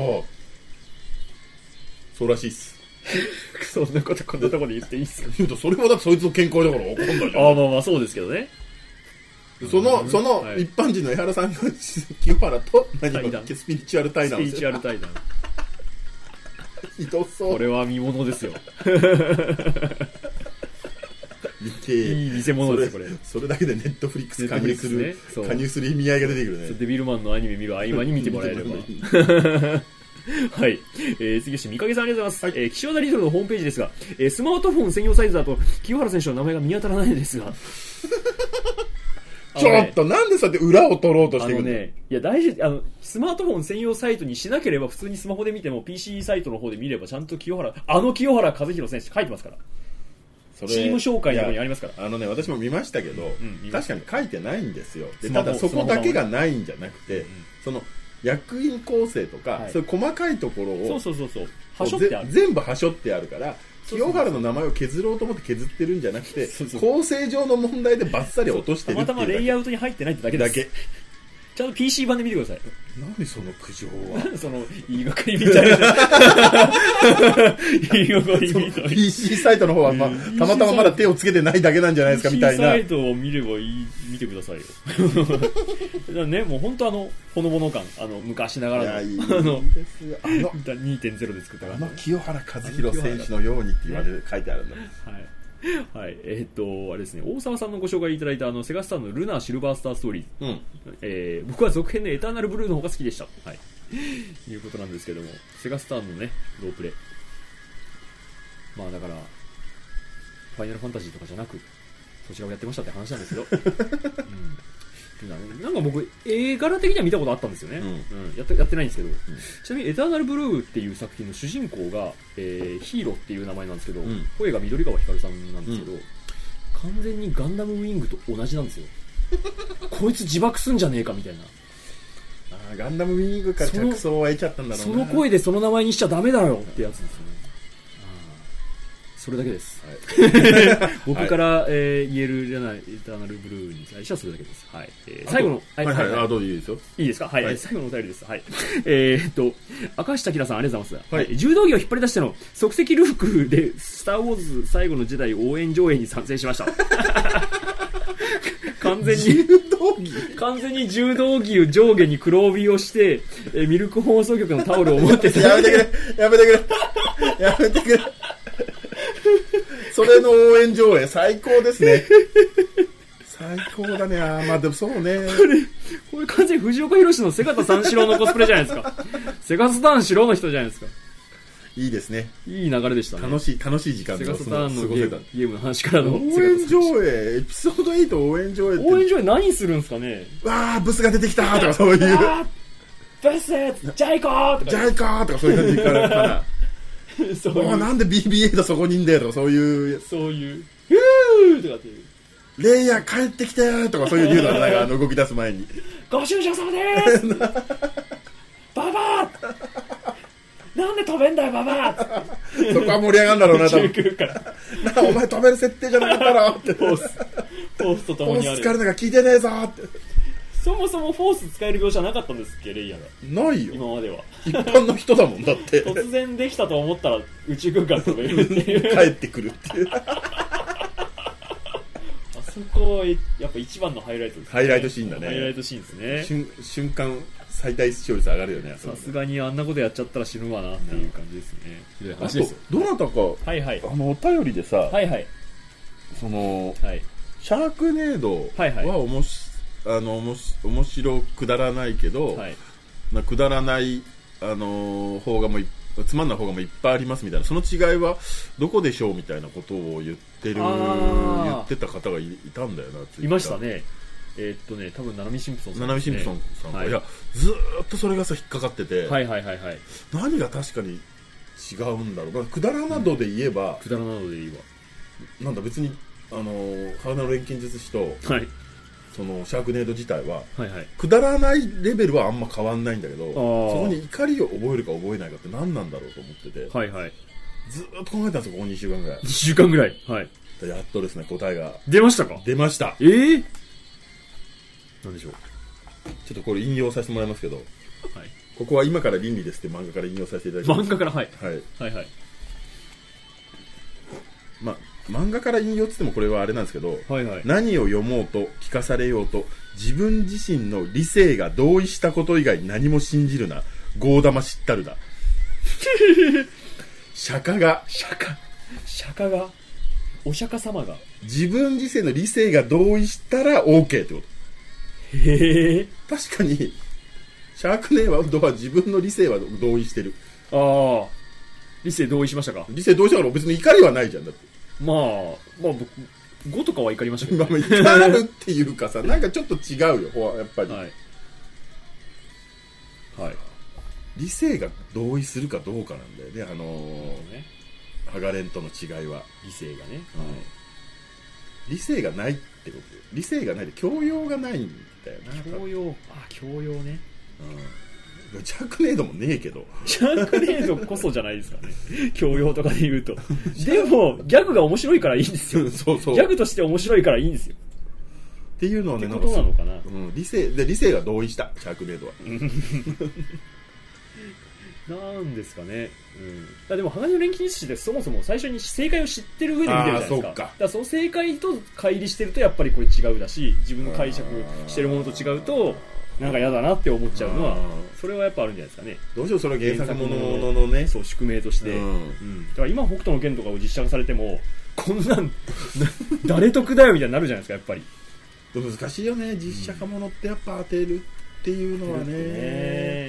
そうらしいっす。 そんなことこんなとこで言っていいっすか？ 言うとそれはだってそいつの見解だから分かんないじゃん。 ああ、まあまあそうですけどね。 その、うん、その一般人の江原さんが清原と何かスピリチュアル対談をする。 スピリチュアル対談。 ひどそう。 これは見物ですよ。 いい見せ物ですこれ。 それだけでネットフリックス加入する、ね、加入する意味合いが出てくるね。 デビルマンのアニメ見る合間に見てもらえれば。はい、えー、次して三影さんありがとうございます。はい、えー、岸和田リトルのホームページですが、えー、スマートフォン専用サイズだと清原選手の名前が見当たらないのですが。 ちょっとなんでそうやって裏を取ろうとしてるの？ あのね、いや大事、あのスマートフォン専用サイトにしなければ普通にスマホで見ても ピーシー サイトの方で見ればちゃんと清原、あの清原和博選手書いてますから。それチーム紹介のところにありますから。 あのね、私も見ましたけど、うん、確かに書いてないんですよ。でただそこだけがないんじゃなくて、うん、その役員構成とか、はい、そういう細かいところをそうそうそうそうはしょってある、 全部はしょってあるから、清原の名前を削ろうと思って削ってるんじゃなくて、そうそう構成上の問題でバッサリ落としてるっていうだけ。 たまたまレイアウトに入ってないってだけです。だけちゃんと ピーシー 版で見てください。 何その苦情は。 その、言いがかりみたいな。言いがかりみたいな。 ピーシー サイトの方は、まあ、たまたままだ手をつけてないだけなんじゃないですかみたいな。 ピーシー サイトを見ればいい、見てくださいよ。だからね、もう本当あの、ほのぼの感、あの、昔ながらの、 いやいいあの、 あのにてんゼロ で作ったあの清原和博選手のようにって言われる、書いてあるんだ。 はい。はい、えー、っとあれですね、大沢さんのご紹介いただいたあのセガスターのルナーシルバースターストーリー、うん、えー、僕は続編のエターナルブルーの方が好きでした、はい、いうことなんですけども、セガスターのねロープレイ、まあだからファイナルファンタジーとかじゃなくそちらをやってましたって話なんですけど、うんなんか僕絵柄的には見たことあったんですよね、うんうん、や, ってやってないんですけど、うん、ちなみにエターナルブルーっていう作品の主人公が、えー、ヒーローっていう名前なんですけど、うん、声が緑川光さんなんですけど、うん、完全にガンダムウィングと同じなんですよこいつ自爆すんじゃねえかみたいな。 あガンダムウィングから着想を得ちゃったんだろうな。 その声でその名前にしちゃダメだよってやつですね。それだけです、はい、僕から、はいえー、言えるじゃないエターナルブルーに対してはそれだけです、はいえー、最後のはいはいはい、あどうぞいいですよ。 いいですか、はいはい、最後のお便りです、はいえー、っと明石明さんありがとうございます、はい、柔道着を引っ張り出しての即席ルークでスターウォーズ最後のジェダイ応援上映に参戦しました完全に柔道着完全に柔道着を上下に黒帯をして、えー、ミルク放送局のタオルを持ってやめてくれやめてくれやめてくれそれの応援上映最高ですね最高だね。あまあでもそうね、これこれ完全に藤岡弘の瀬形三四郎のコスプレじゃないですか瀬形三四郎の人じゃないですか。 いいですね。 いい流れでしたね。 楽しい楽しい時間でセガスターンのゲームゲームの話からの応援上映エピソードエイト応援上映って応援上映何するんですかね。 わあブスが出てきたとかそういうブスジャイコーとかジャイコーとかそういう感じからそういうなんで ビービーエイト そこにいんだよとかそういうそういうフーとかっていうレイヤー帰ってきてとかそういう言うのなんかあの動き出す前にご愁傷様ですババアなんで飛べんだよババアそこは盛り上がるんだろうな多分なお前飛べる設定じゃなかったろってフォースフォースとともにあるフォース使えるのが聞いてねえぞってそもそもフォース使える描写なかったんですっけレイヤーが。ないよ今までは一般の人だもんだって突然できたと思ったら宇宙空間飛べるっていう帰ってくるっていうあそこはやっぱ一番のハイライトですね。 ハイライトシーンだね。 ハイライトシーンですね。 瞬, 瞬間最大視聴率上がるよね。 さすがにあんなことやっちゃったら死ぬわなっていう感じですね。 ひどい話ですよ。どなたか、 はいはい、 あのお便りでさ、 はいはい、 その、はい、シャークネードはおもし、はいはい、あのおもし面白くだらないけど、はい、まあ、くだらないあの方がもうつまんない方がもいっぱいありますみたいな、その違いはどこでしょうみたいなことを言ってる言ってた方が い, いたんだよな。 いましたね。えー、っとね多分ナナミシンプソンさん、ね、 ナナミシンプソンさんが、はい、いやずーっとそれがさ引っかかってて、 はいはいはいはい、 何が確かに違うんだろう。くだらなどで言えば、 うん、くだらなどで言えばなんだ別にあの体の錬金術師と、はい、そのシャークネード自体は、はいはい、くだらないレベルはあんま変わんないんだけど、そこに怒りを覚えるか覚えないかって何なんだろうと思ってて、はいはい、ずーっと考えたんですよここにしゅうかんぐらい。 にしゅうかんぐらい、はい、 やっとですね答えが出ましたか。 出ました。 えー、なんでしょう。 ちょっとこれ引用させてもらいますけど、はい、ここは今から倫理ですって漫画から引用させていただきます。 漫画から、はい、 はいはいはい、 まあ漫画から引用っつってもこれはあれなんですけど、はいはい、何を読もうと聞かされようと自分自身の理性が同意したこと以外何も信じるな、ゴーダマ知ったるだ釈迦が釈迦釈迦がお釈迦様が自分自身の理性が同意したら OK ってこと。 へえ。 確かにシャークネードは自分の理性は同意してる。 ああ、理性同意しましたか。 理性同意したから別に怒りはないじゃん。だってまあまあ僕ごとかは怒りましたけど、ね、 怒るっていうかさなんかちょっと違うよやっぱり、はい、はい、理性が同意するかどうかなんだよね、あのーね、ハガレンとの違いは理性がね、はい、 理性がないってこと。理性がないで教養がないんだよな。 教養、あ、教養ね、 うん、シャークネードもねえけどシャークネードこそじゃないですかね教養とかで言うとでもギャグが面白いからいいんですよそうそう、ギャグとして面白いからいいんですよ。 っていうのはね、 なんかことなのかな、 うん、理性で理性が同意したシャークネードはなんですかね、うん、でも鋼の錬金術師ってそもそも最初に正解を知ってる上で見てるじゃないですか。だからその正解と乖離してるとやっぱりこれ違うだし、自分の解釈してるものと違うとなんか嫌だなって思っちゃうのは、それはやっぱあるんじゃないですかね。 どうしよう、それは原作もののね、 そう宿命として、うんうん、だから今北斗の拳とかを実写化されてもこんなん誰得だよみたいになるじゃないですか。やっぱり難しいよね、実写化ものってやっぱ当てるっていうのはね、ね、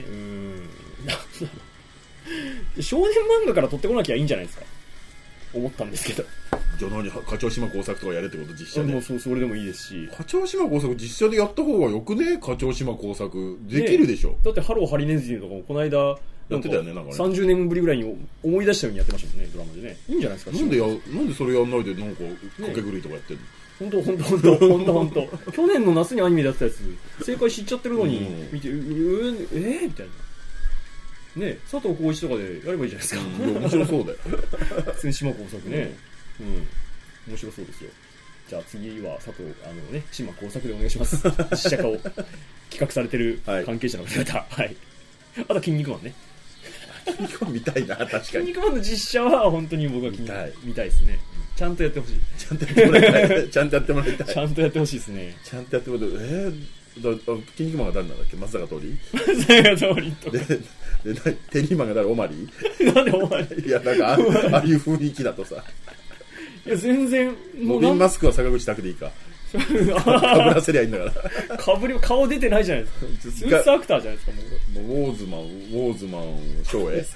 うん少年漫画から取ってこなきゃいいんじゃないですか、思ったんですけど。 じゃあ何、課長島工作とかやれってこと、実写で。 もうそう、それでもいいですし、 課長島工作実写でやった方がよくね。課長島工作できるでしょ、ね、 だってハローハリネズミとかもこの間やってたよね、なんかねさんじゅうねんぶりぐらいに思い出したようにやってましたもんね、ドラマでね。いいんじゃないですか。 なんでやなんでそれやんないでなんか掛け狂いとかやってんの、 本当本当本当本当本当去年の夏にアニメでやってたやつ正解知っちゃってるのに見て、うーえーみたいなね、佐藤浩市とかでやればいいじゃないですか、 うん、面白そうだよ普通に島工作ね、うん、うん、面白そうですよ。じゃあ次は佐藤あのね島工作でお願いします実写化を企画されてる関係者の方々、はい、はい、あとは筋肉マンね筋肉マン見たいな、確かに筋肉マンの実写は本当に僕は見たい見たいですね。ちゃんとやってほしい。 ちゃんとやってもらいたい。ちゃんとやってもらいたい。 ちゃんとやってほしいですね。 ちゃんとやってもらいたい。えー、だ筋肉マンが誰なんだっけ、松坂桃李松坂桃李とか。 で、でテリーマンが誰、オマリーなんでオマリーいや、なんかああいう雰囲気だとさ。 いや、全然、 モビンマスクは坂口拓でいいか。かぶらせりゃいいんだからかぶり顔出てないじゃないですか。スーツアクターじゃないですか。 もうウォーズマンウォーズマン翔英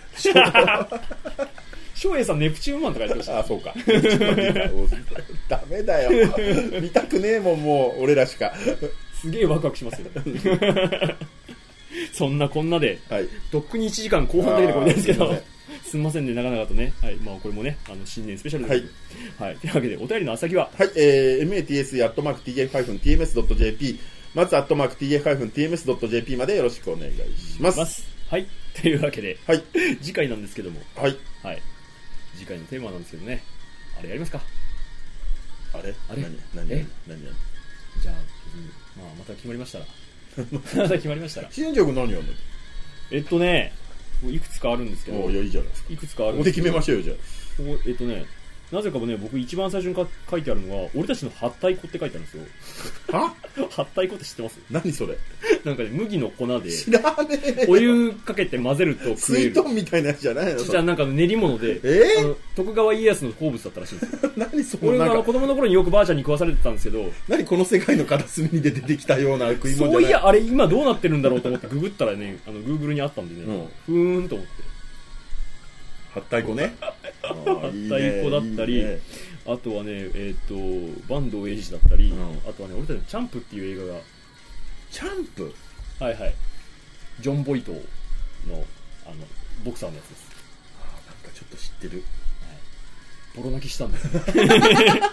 翔英さんネプチューンマンとかやってました。 あ、そうかダメだよ見たくねえもん、もう俺らしか。 すげえワクワクしますよそんなこんなで、はい、とっくにいちじかんこう半だけでこれですけど、すみませんね、長々とね、はい、まあこれもね、あの新年スペシャルです、はい、はい、というわけでお便りのあさぎは、 はい、えー、マツ アットマーク ティーエフ ティーエムエス ドット ジェーピー まずアットマーク ティーエフ ティーエムエス ドット ジェーピー までよろしくお願いします。 はい、というわけで、はい、次回なんですけども、 はい、 はい、次回のテーマなんですけどね、あれやりますか。 あれあれ何何何何じゃあ、まあまた決まりましたらまた決まりましたら新庄君何やるの。 えっとね、いくつかあるんですけど、 いや、いいじゃないですか。 いくつかあるんですけど、ここで決めましょうよ、じゃあ。 ここ、えっとね、なぜかもね、僕一番最初にか書いてあるのは、俺たちのはったい粉って書いてあるんですよ。 ははったい粉って知ってます？ 何それ。 なんかね、麦の粉で、 知らねえ。 お湯かけて混ぜると食える。 スイートンみたいなやつじゃないの？ じゃあなんか練り物で、 えー、 あの徳川家康の好物だったらしいんですよ。 何それ。 俺があの子供の頃によくばあちゃんに食わされてたんですけど、 何この世界の片隅に出てきたような食い物じゃない。 そういや、あれ今どうなってるんだろうと思ってググったらね、あの Google にあったんでね、うん、ふーんと思って。 はったい粉ね。 はったい粉だったり、いいね、あとはね、えっ、ー、と坂東栄治だったり、うん、あとはね、俺たちのチャンプっていう映画が、 チャンプ、 はいはい、ジョン・ボイトのあのボクサーのやつです。 あ、なんかちょっと知ってる、 はい、ボロ泣きしたんですね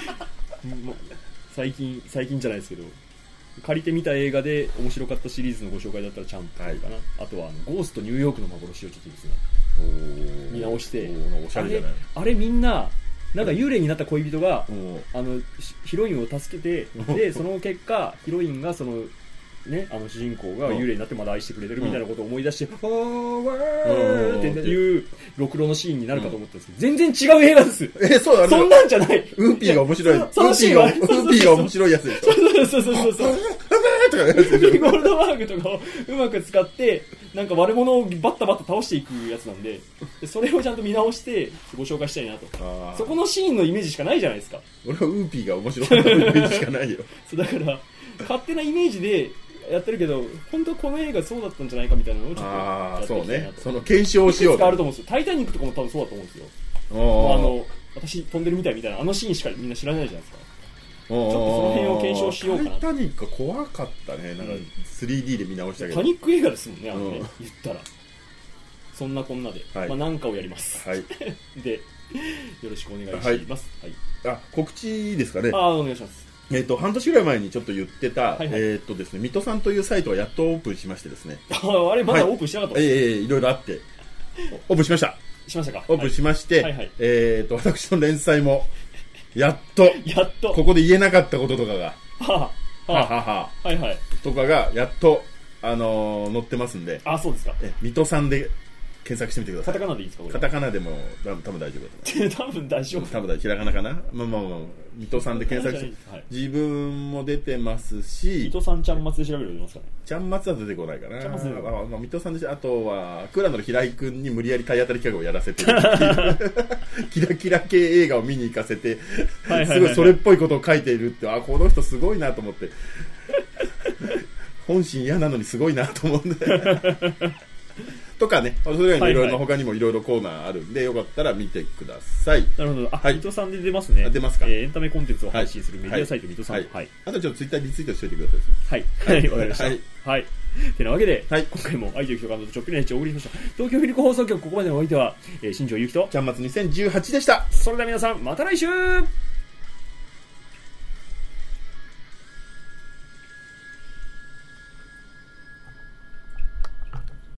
最近最近じゃないですけど、借りてみた映画で面白かったシリーズのご紹介だったらチャンプかな、はい、あとはあのゴーストニューヨークの幻をちょっとですね見直して、 おしゃれじゃない。 あれ、あれみんななんか幽霊になった恋人があのヒロインを助けて、でその結果ヒロインがそのね、あの主人公が幽霊になってまだ愛してくれてるみたいなことを思い出して、フォーワーっていうろくろのシーンになるかと思ったんですけど、全然違う映画です。 え、そうだね。 そんなんじゃない。 ウーピーが面白い。ウーピーが、ウーピーが面白いやつでしょ。 そうそうそうそうそう。ゴールドバーグとかをうまく使って、なんか悪者をバッタバッタ倒していくやつなんで、それをちゃんと見直してご紹介したいなと。そこのシーンのイメージしかないじゃないですか。 俺はウーピーが面白かったイメージしかないよ。 そうだから勝手なイメージでやってるけど、本当この映画そうだったんじゃないかみたいなのをちょっとやっていきたいなと。 そうね。その検証をしよう。 いくつかあると思うんですよ。タイタニックとかも多分そうだと思うんですよ。あの私飛んでるみたいみたいなあのシーンしかみんな知らないじゃないですか。ちょっとその辺を検証しようかな。 タイタニック怖かったね。なんか スリーディー で見直したけど。 タニック映画ですもんね、あのね、言ったら。そんなこんなで、はい、まあ何かをやります。はい、で、よろしくお願いします。はいはい、あ、告知ですかね。 あ、お願いします。 えーと、半年ぐらい前にちょっと言ってた、はいはい、えーとですね、水戸さんというサイトがやっとオープンしましてですね。 あ、あれまだオープンしてなかった、 はい、ええー、いろいろあって、オープンしました。 しましたか。 オープンしまして、はいはいはい、えーと、私の連載も、やっと、 やっと、 ここで言えなかったこととかが、 はあ、 ははははいはいとかがやっと、あのー、載ってますんで、 あ、そうですか。 え水戸さんで検索してみてください。 カタカナでいいですか、これ。 カタカナでも多分大丈夫だと思う。多分大丈夫。 多分大丈夫。ひらがなかな。まあまあまあ、水戸さんで検索して、はい、自分も出てますし、 水戸さんちゃん松で調べるよりますかね。 ちゃん松は出てこないかな。 ちゃん松出てこない。 あ、まあ、水戸さんでし、あとは倉野の平井君に無理やり体当たり企画をやらせてるっていうキラキラ系映画を見に行かせて、すごいそれっぽいことを書いているって、あ、この人すごいなと思って。本心嫌なのにすごいなと思うんで。とかね、それ以外にいろいろ他にもいろいろコーナーあるんで、よかったら見てください。 なるほど。あ、はい、水戸さんで出ますね。 出ますか。 えー、エンタメコンテンツを配信するメディアサイト、水戸さん。はい。はい。 あとちょっとツイッターリツイートしておいてください。 はい。はい、わかりました。はい。はい。てなわけで、はい、今回も愛という人がちょっぴりのエッチをお送りしました。東京フィルク放送局、ここまでのお相手は、えー、新庄ゆきと、 ちゃんまつにせんじゅうはちでした。 それでは皆さん、また来週。